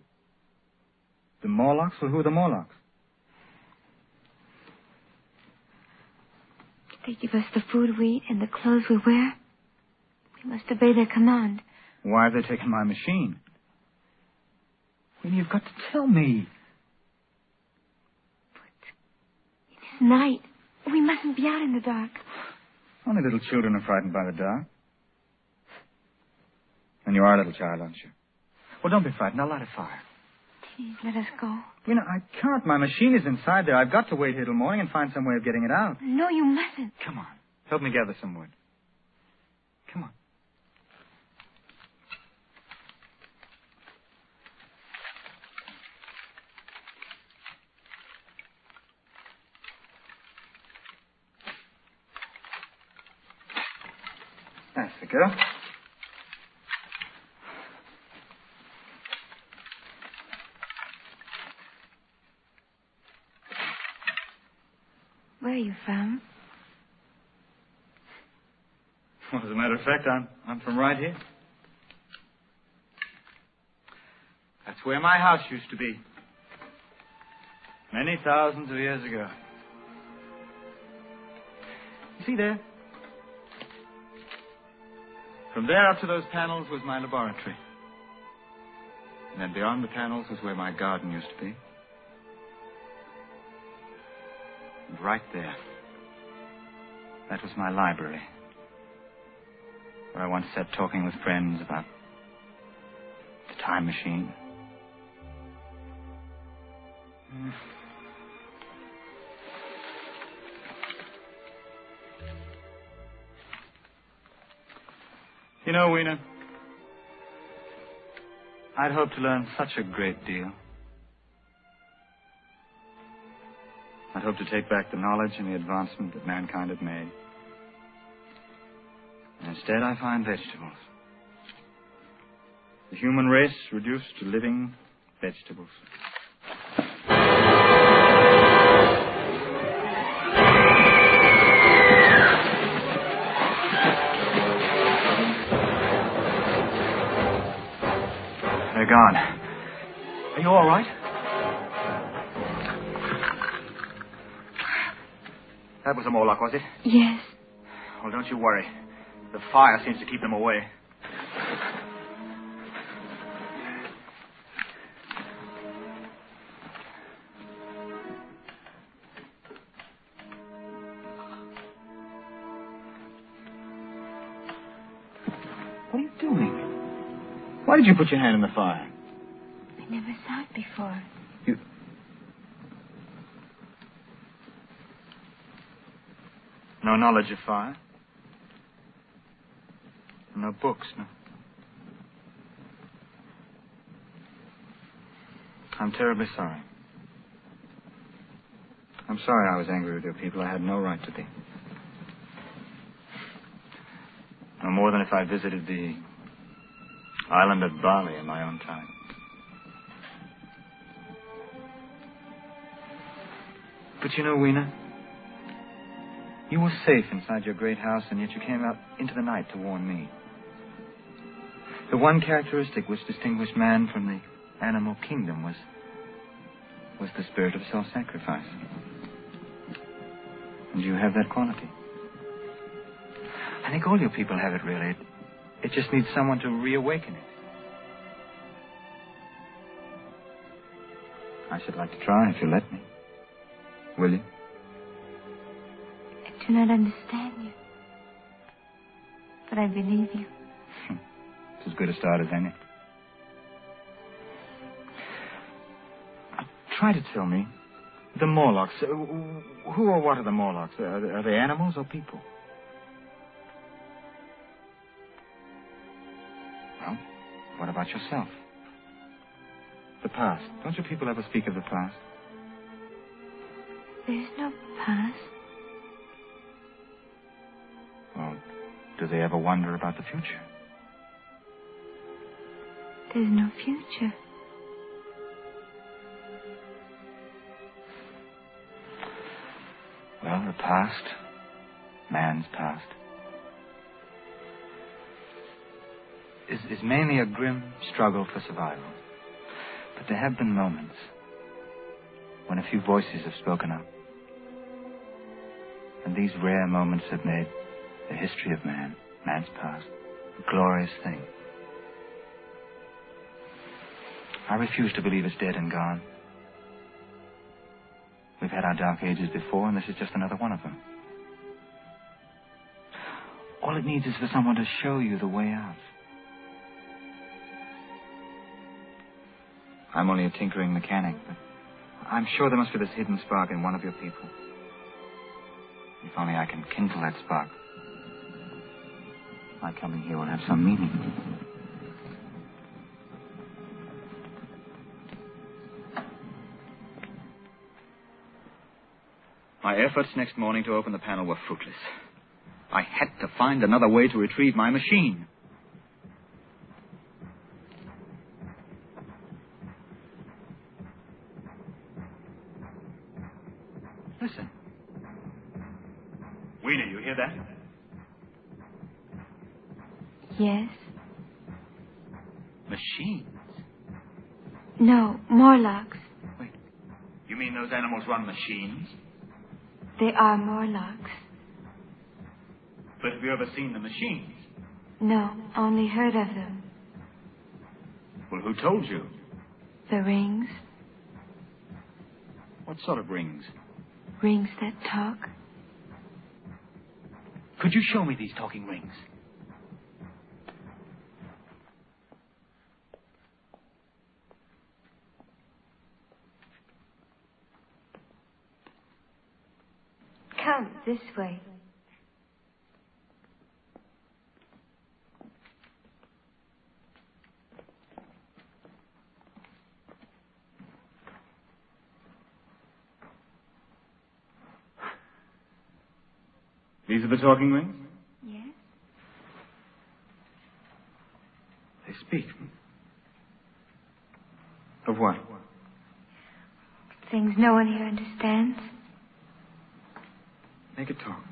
The Morlocks? Well, who are the Morlocks? They give us the food we eat and the clothes we wear. We must obey their command. Why have they taken my machine? Weena, you've got to tell me. But it is night. We mustn't be out in the dark. Only little children are frightened by the dark. And you are a little child, aren't you? Well, don't be frightened. I'll light a fire. Please, let us go. Weena, I can't. My machine is inside there. I've got to wait here till morning and find some way of getting it out. No, you mustn't. Come on. Help me gather some wood. Come on. That's the girl. Where are you from? Well, as a matter of fact, I'm from right here. That's where my house used to be. Many thousands of years ago. You see there? From there up to those panels was my laboratory. And then beyond the panels was where my garden used to be. And right there, that was my library, where I once sat talking with friends about the time machine. You know, Weena, I'd hoped to learn such a great deal. I'd hoped to take back the knowledge and the advancement that mankind had made. And instead, I find vegetables. The human race reduced to living vegetables. They're gone. Are you all right? That was a Morlock, was it? Yes. Well, don't you worry. The fire seems to keep them away. What are you doing? Why did you put your hand in the fire? I never saw it before. You... No knowledge of fire? No books, no. I'm terribly sorry. I'm sorry I was angry with your people. I had no right to be. No more than if I visited the island of Bali in my own time. But you know, Weena, you were safe inside your great house, and yet you came out into the night to warn me. The one characteristic which distinguished man from the animal kingdom was the spirit of self-sacrifice. And you have that quality. I think all your people have it, really. It just needs someone to reawaken it. I should like to try if you let me. Will you? I do not understand you. But I believe you. It's as good a start as any. Try to tell me, the Morlocks, who or what are the Morlocks? Are they animals or people? Well, what about yourself? The past. Don't your people ever speak of the past? There's no past. Well, do they ever wonder about the future? There's no future. Well, the past, man's past, is mainly a grim struggle for survival. But there have been moments when a few voices have spoken up. And these rare moments have made the history of man's past, a glorious thing. I refuse to believe it's dead and gone. We've had our dark ages before, and this is just another one of them. All it needs is for someone to show you the way out. I'm only a tinkering mechanic, but I'm sure there must be this hidden spark in one of your people. If only I can kindle that spark, my coming here will have some meaning. My efforts next morning to open the panel were fruitless. I had to find another way to retrieve my machine. Listen. Weena, you hear that? Yes. Machines? No, Morlocks. Wait. You mean those animals run machines? They are Morlocks. But have you ever seen the machines? No, only heard of them. Well, who told you? The rings. What sort of rings? Rings that talk. Could you show me these talking rings? Come this way. These are the talking rings? Yes. They speak. Of what? Things no one here understands. Make it talk.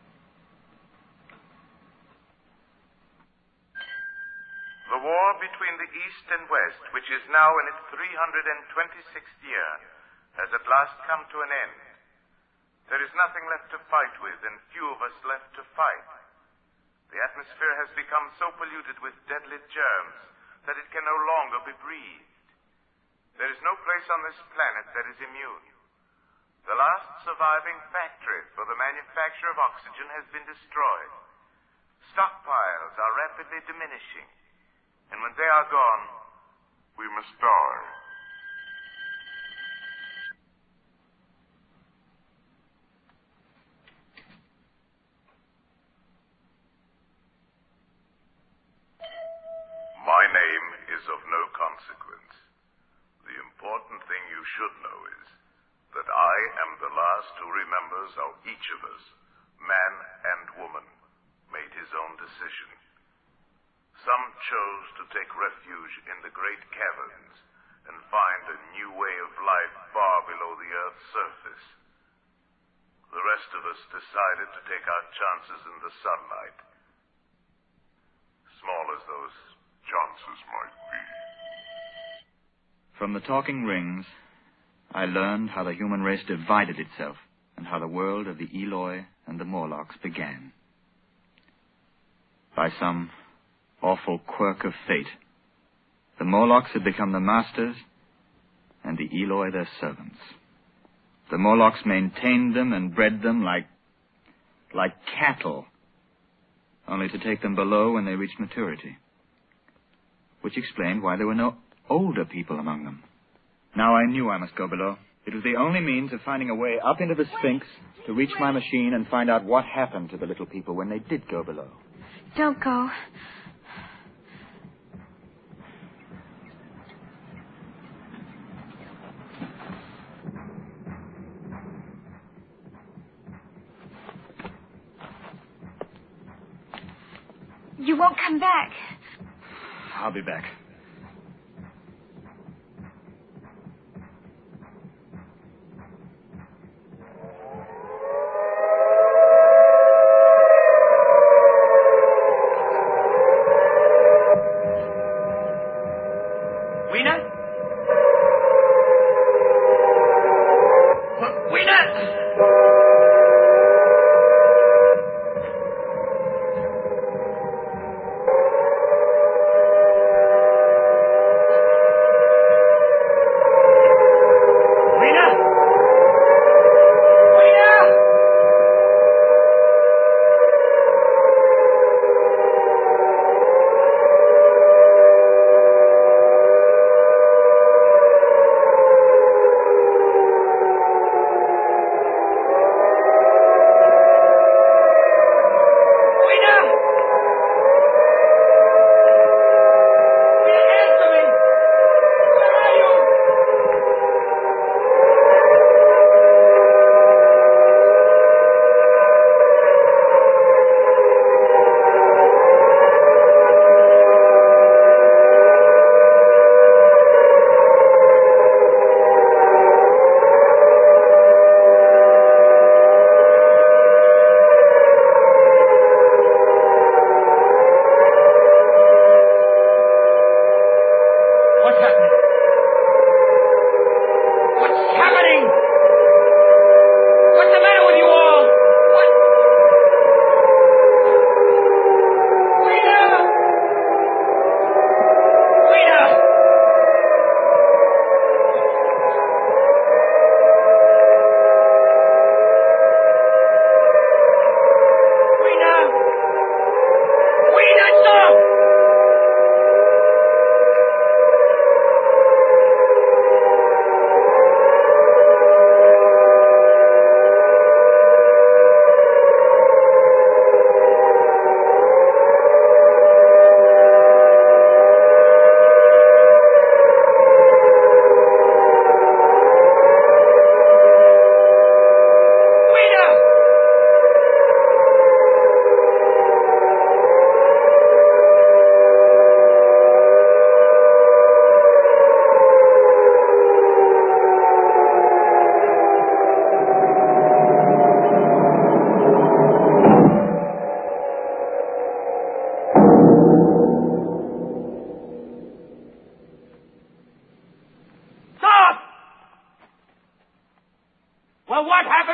The war between the East and West, which is now in its 326th year, has at last come to an end. There is nothing left to fight with, and few of us left to fight. The atmosphere has become so polluted with deadly germs that it can no longer be breathed. There is no place on this planet that is immune. The last surviving factory for the manufacture of oxygen has been destroyed. Stockpiles are rapidly diminishing, and when they are gone, we must starve. My name is of no consequence. The important thing you should know is that I am the last who remembers how each of us, man and woman, made his own decision. Some chose to take refuge in the great caverns and find a new way of life far below the Earth's surface. The rest of us decided to take our chances in the sunlight, small as those chances might be. From the talking rings, I learned how the human race divided itself and how the world of the Eloi and the Morlocks began. By some awful quirk of fate, the Morlocks had become the masters and the Eloi their servants. The Morlocks maintained them and bred them like cattle, only to take them below when they reached maturity. Which explained why there were no older people among them. Now I knew I must go below. It was the only means of finding a way up into the Sphinx to reach my machine and find out what happened to the little people when they did go below. Don't go. You won't come back. I'll be back.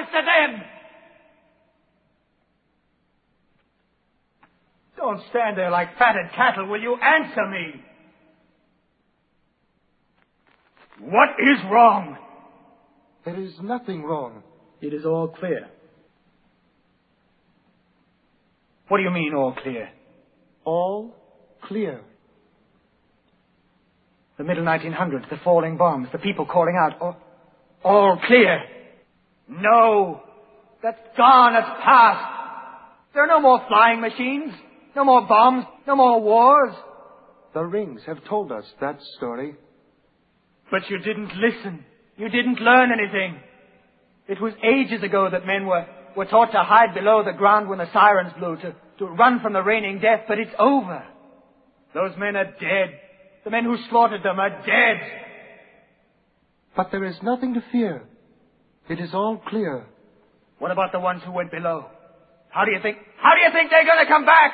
to them. Don't stand there like fatted cattle. Will you answer me? What is wrong? There is nothing wrong. It is all clear. What do you mean, all clear? All clear. The middle 1900s, the falling bombs, the people calling out, all clear. No, that's gone, that's past. There are no more flying machines, no more bombs, no more wars. The rings have told us that story. But you didn't listen. You didn't learn anything. It was ages ago that men were taught to hide below the ground when the sirens blew, to run from the raining death, but it's over. Those men are dead. The men who slaughtered them are dead. But there is nothing to fear. It is all clear. What about the ones who went below? How do you think they're going to come back?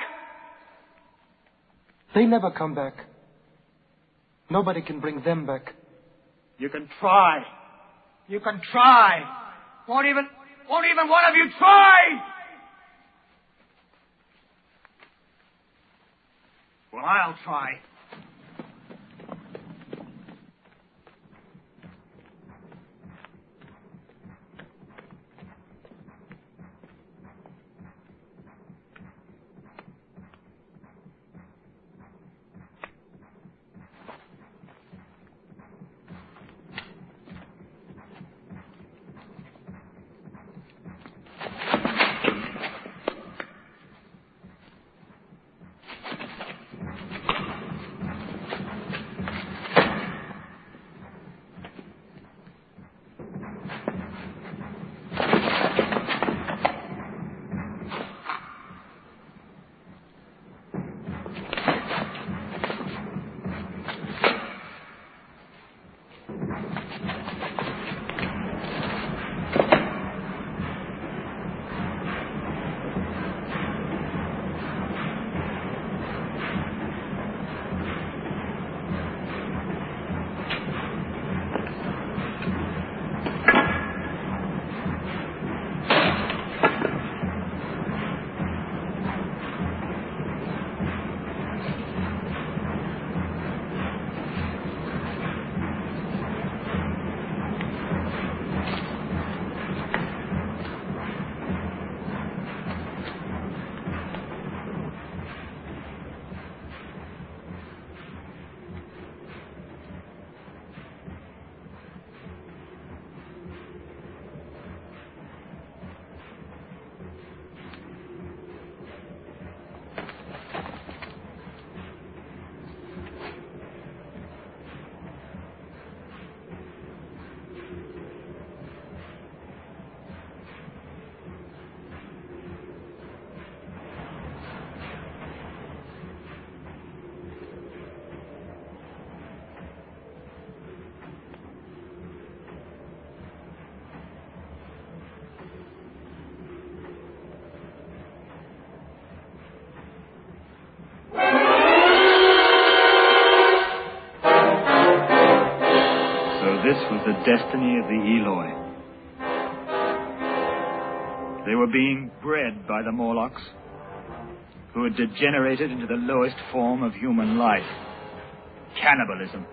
They never come back. Nobody can bring them back. You can try. You can try. Won't even one of you try? Well, I'll try. This was the destiny of the Eloi. They were being bred by the Morlocks, who had degenerated into the lowest form of human life, cannibalism.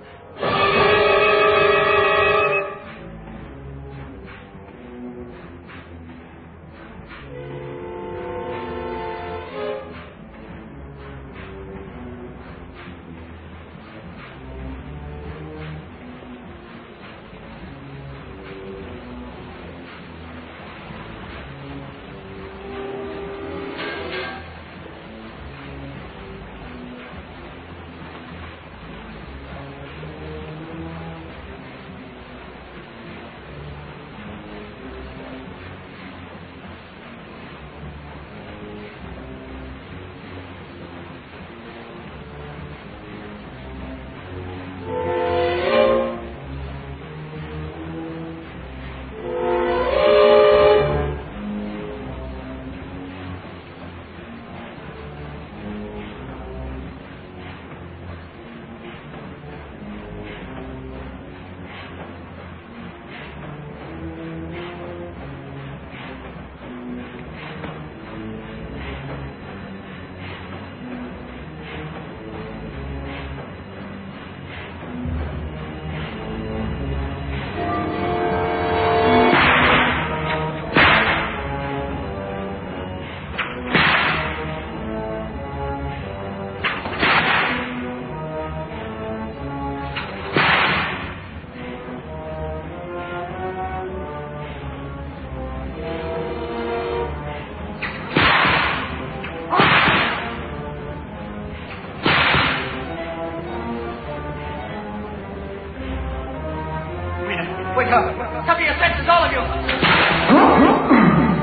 Wake up. Come to your senses, all of you.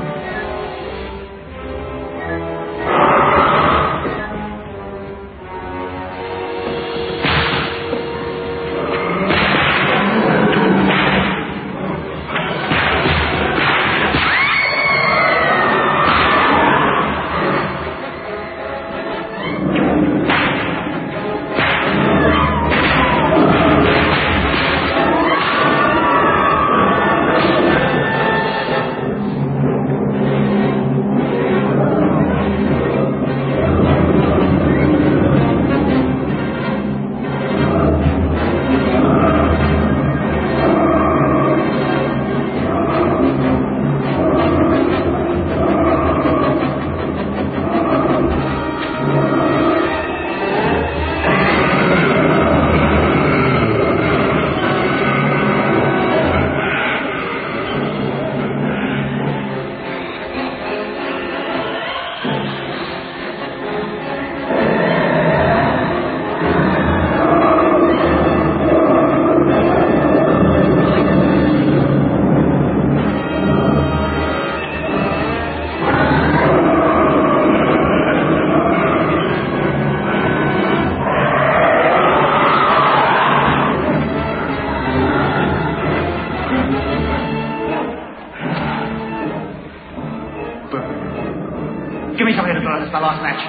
Give me something to throw. This is my last match.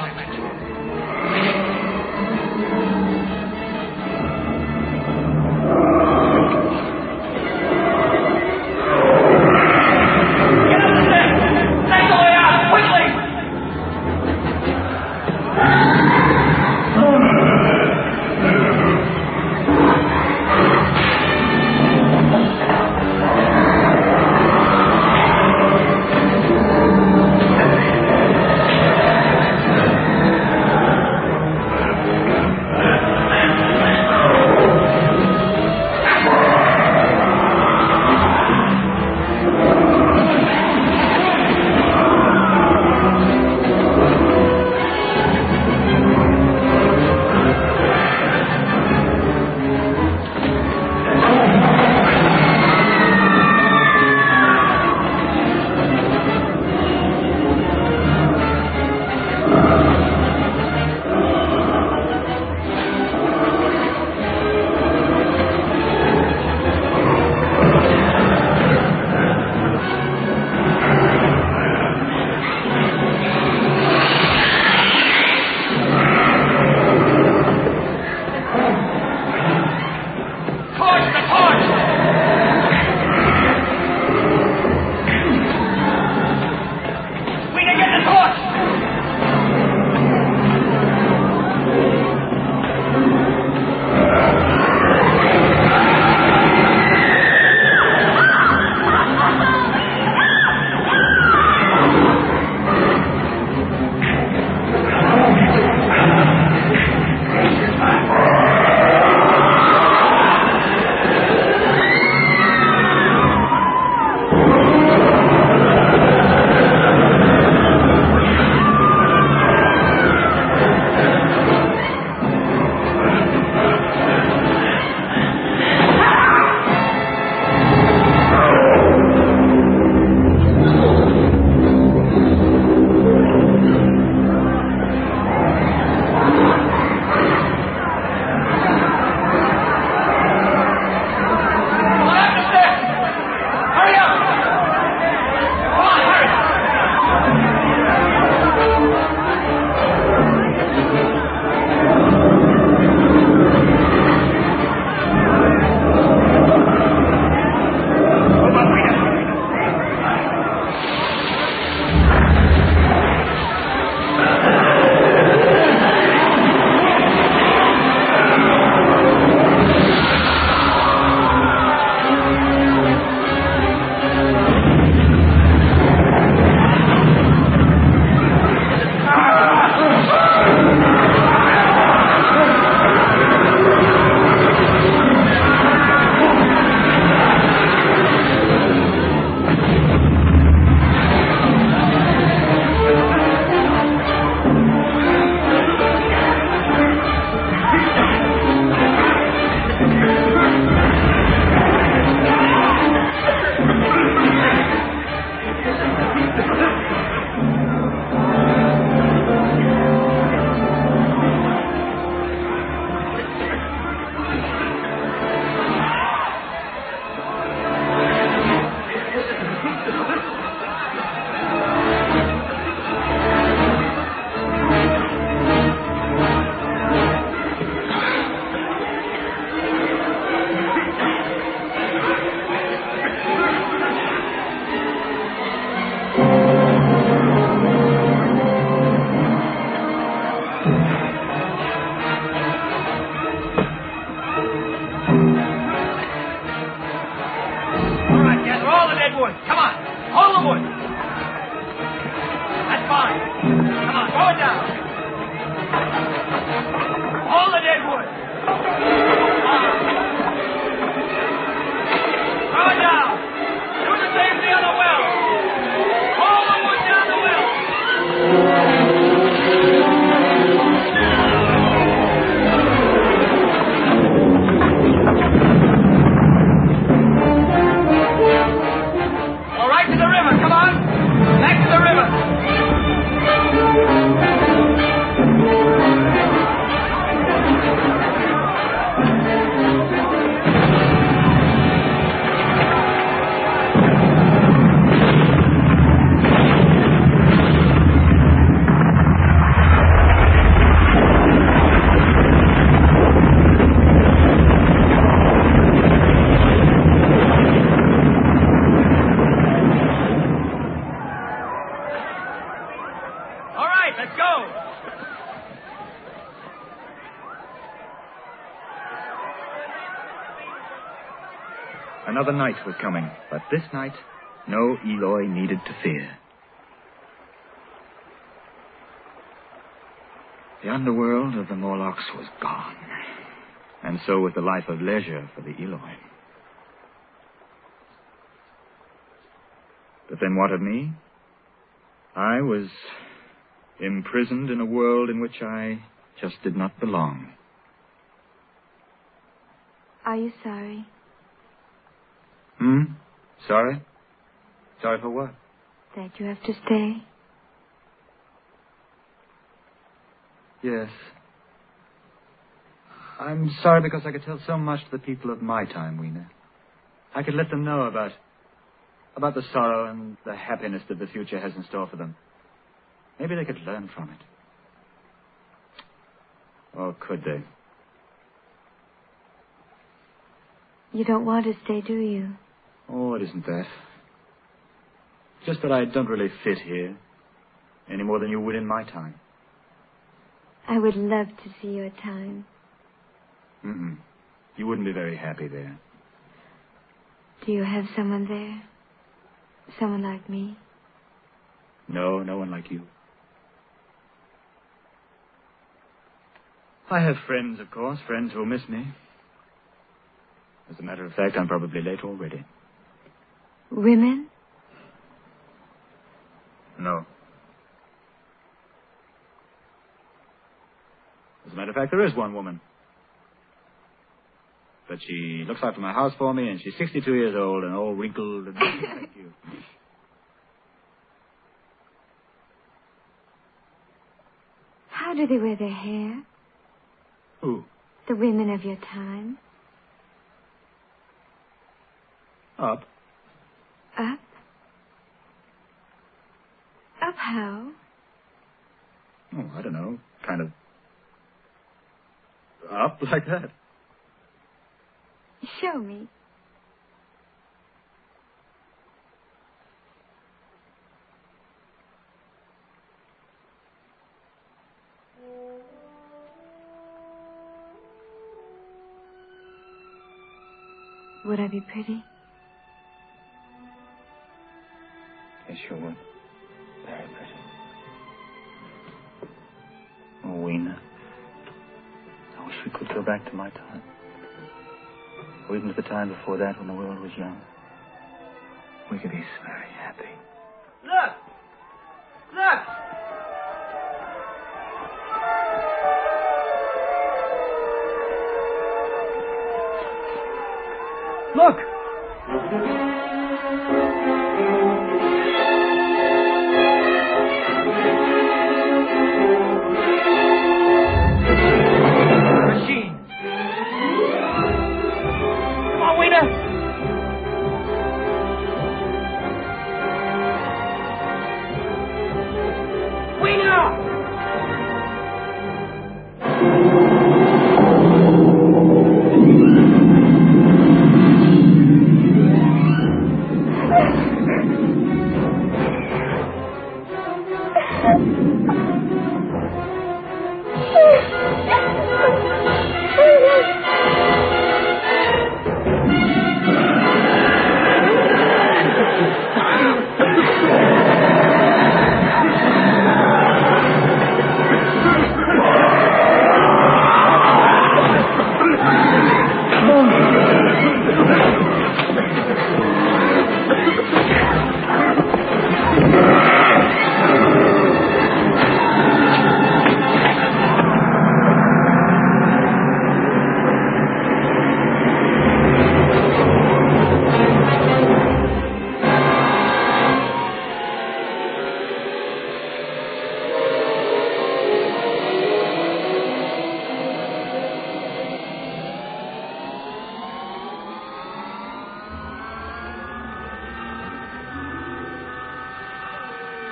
dead wood. Come on. All the wood. That's fine. Come on, throw it down. All the dead wood. Throw it down. Do the same thing on the well. All the wood down the well. All right, to the river. Come on. Back to the river. All right, let's go. Another night was coming, but this night, no Eloy needed to fear. The underworld of the Morlocks was gone, and so was the life of leisure for the Eloy. But then what of me? I was imprisoned in a world in which I just did not belong. Are you sorry? Sorry? Sorry for what? That you have to stay? Yes. I'm sorry because I could tell so much to the people of my time, Weena. I could let them know about the sorrow and the happiness that the future has in store for them. Maybe they could learn from it. Or could they? You don't want to stay, do you? Oh, it isn't that. Just that I don't really fit here, any more than you would in my time. I would love to see your time. You wouldn't be very happy there. Do you have someone there? Someone like me? No, no one like you. I have friends, of course, friends who'll miss me. As a matter of fact, I'm probably late already. Women? No. As a matter of fact, there is one woman. But she looks after my house for me, and she's 62 years old and all wrinkled and... Thank you. How do they wear their hair? Who? The women of your time. Up. Up? Up how? Oh, I don't know. Kind of... up like that. Show me. Would I be pretty? Yes, you would. Very pretty. Oh, Weena. I wish we could go back to my time. Or even to the time before that when the world was young. We could be very happy. Look! Look! Look! Machine! Come on, Weena! Weena!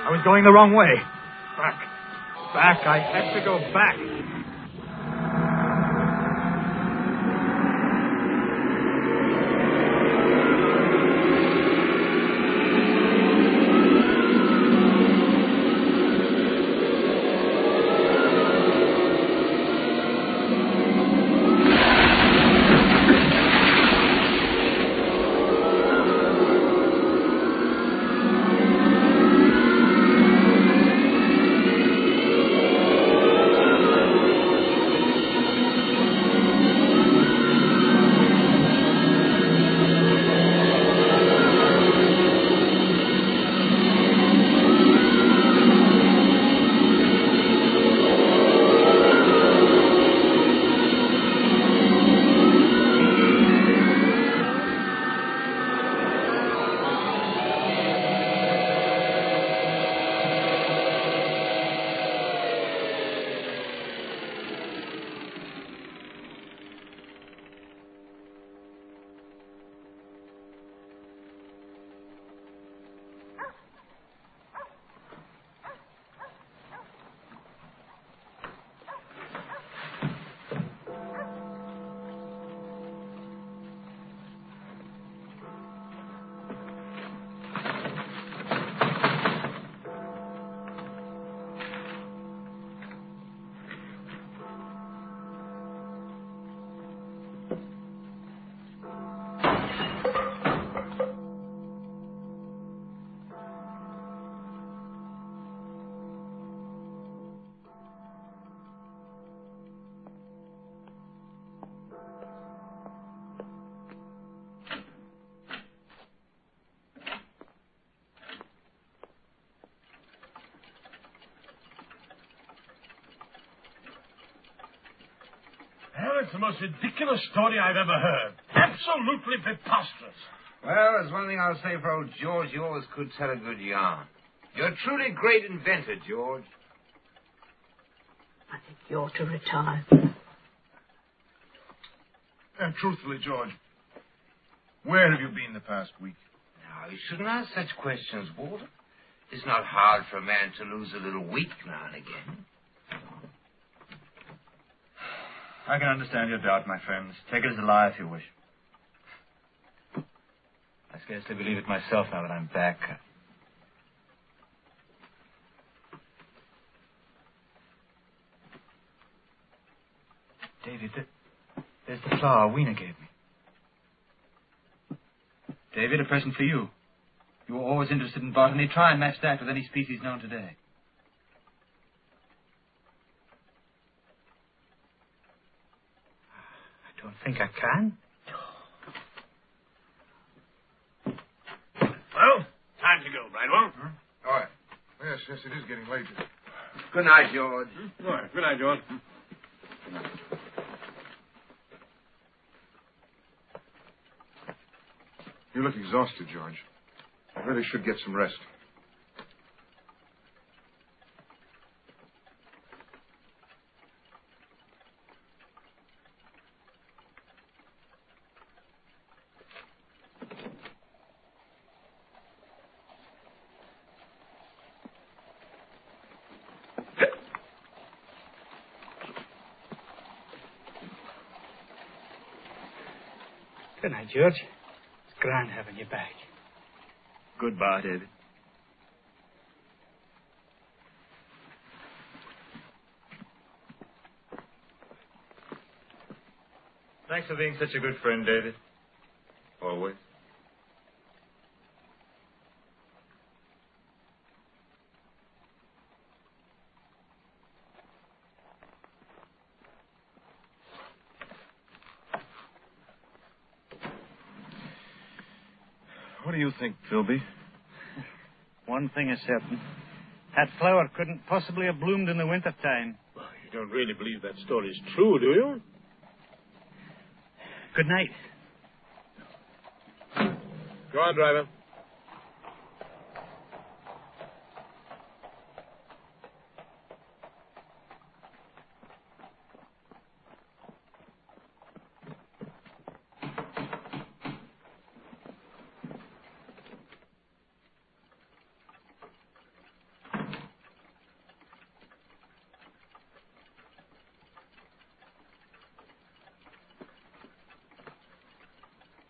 I was going the wrong way. Back. Back. I had to go back. It's the most ridiculous story I've ever heard. Absolutely preposterous. Well, there's one thing I'll say for old George. You always could tell a good yarn. You're a truly great inventor, George. I think you ought to retire. And truthfully, George, where have you been the past week? Now, you shouldn't ask such questions, Walter. It's not hard for a man to lose a little week now and again. I can understand your doubt, my friends. Take it as a lie if you wish. I scarcely believe it myself now that I'm back. David, there's the flower Weena gave me. David, a present for you. You were always interested in botany. Try and match that with any species known today. I don't think I can. Well, time to go, Bridewell. All right. Yes, it is getting late. Good night, George. All right. Good night, George. You look exhausted, George. You really should get some rest. Good night, George. It's grand having you back. Goodbye, David. Thanks for being such a good friend, David. Always. What do you think, Philby? One thing is certain. That flower couldn't possibly have bloomed in the winter time. Well, you don't really believe that story's true, do you? Good night. Go on, driver.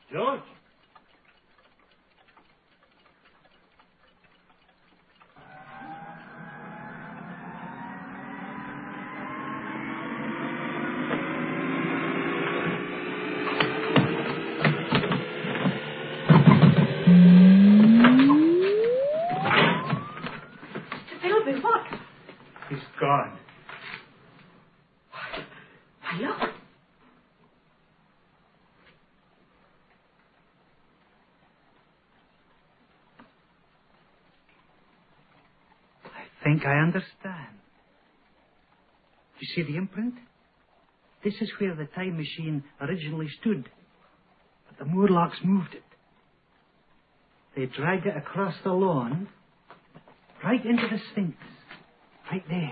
George? Philby, what? He's gone. Why, look. I think I understand. You see the imprint? This is where the time machine originally stood. But the Morlocks moved it. They dragged it across the lawn, right into the Sphinx. Right there.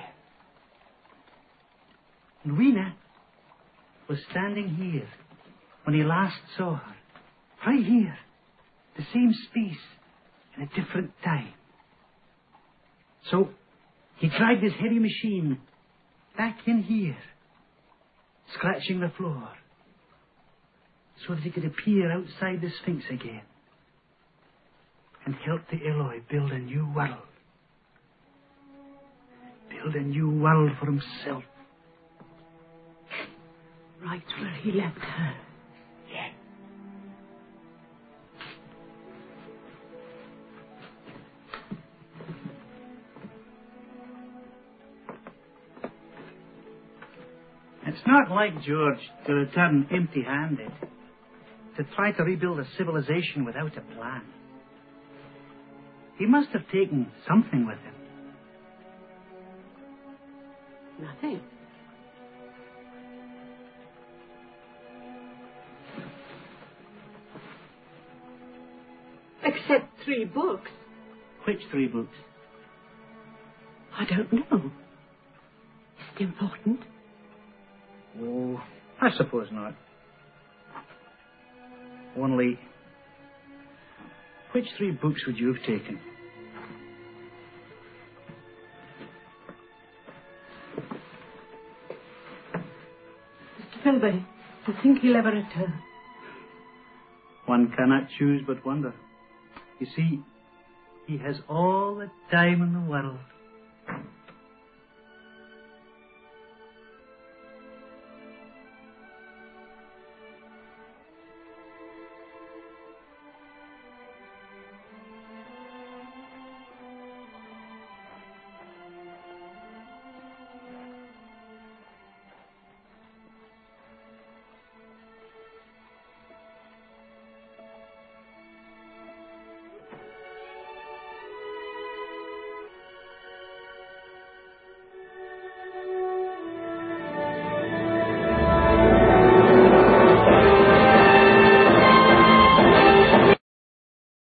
And Weena was standing here when he last saw her. Right here. The same space in a different time. So he dragged his heavy machine back in here, scratching the floor, so that he could appear outside the Sphinx again and help the Eloi build a new world. Build a new world for himself. Right where he left her. Yeah. It's not like George to return empty-handed, to try to rebuild a civilization without a plan. He must have taken something with him. Nothing. Except 3 books. Which 3 books? I don't know. Is it important? Oh, I suppose not. Only, which 3 books would you have taken? Mr. Philby, do you think he'll ever return? One cannot choose but wonder. You see, he has all the time in the world.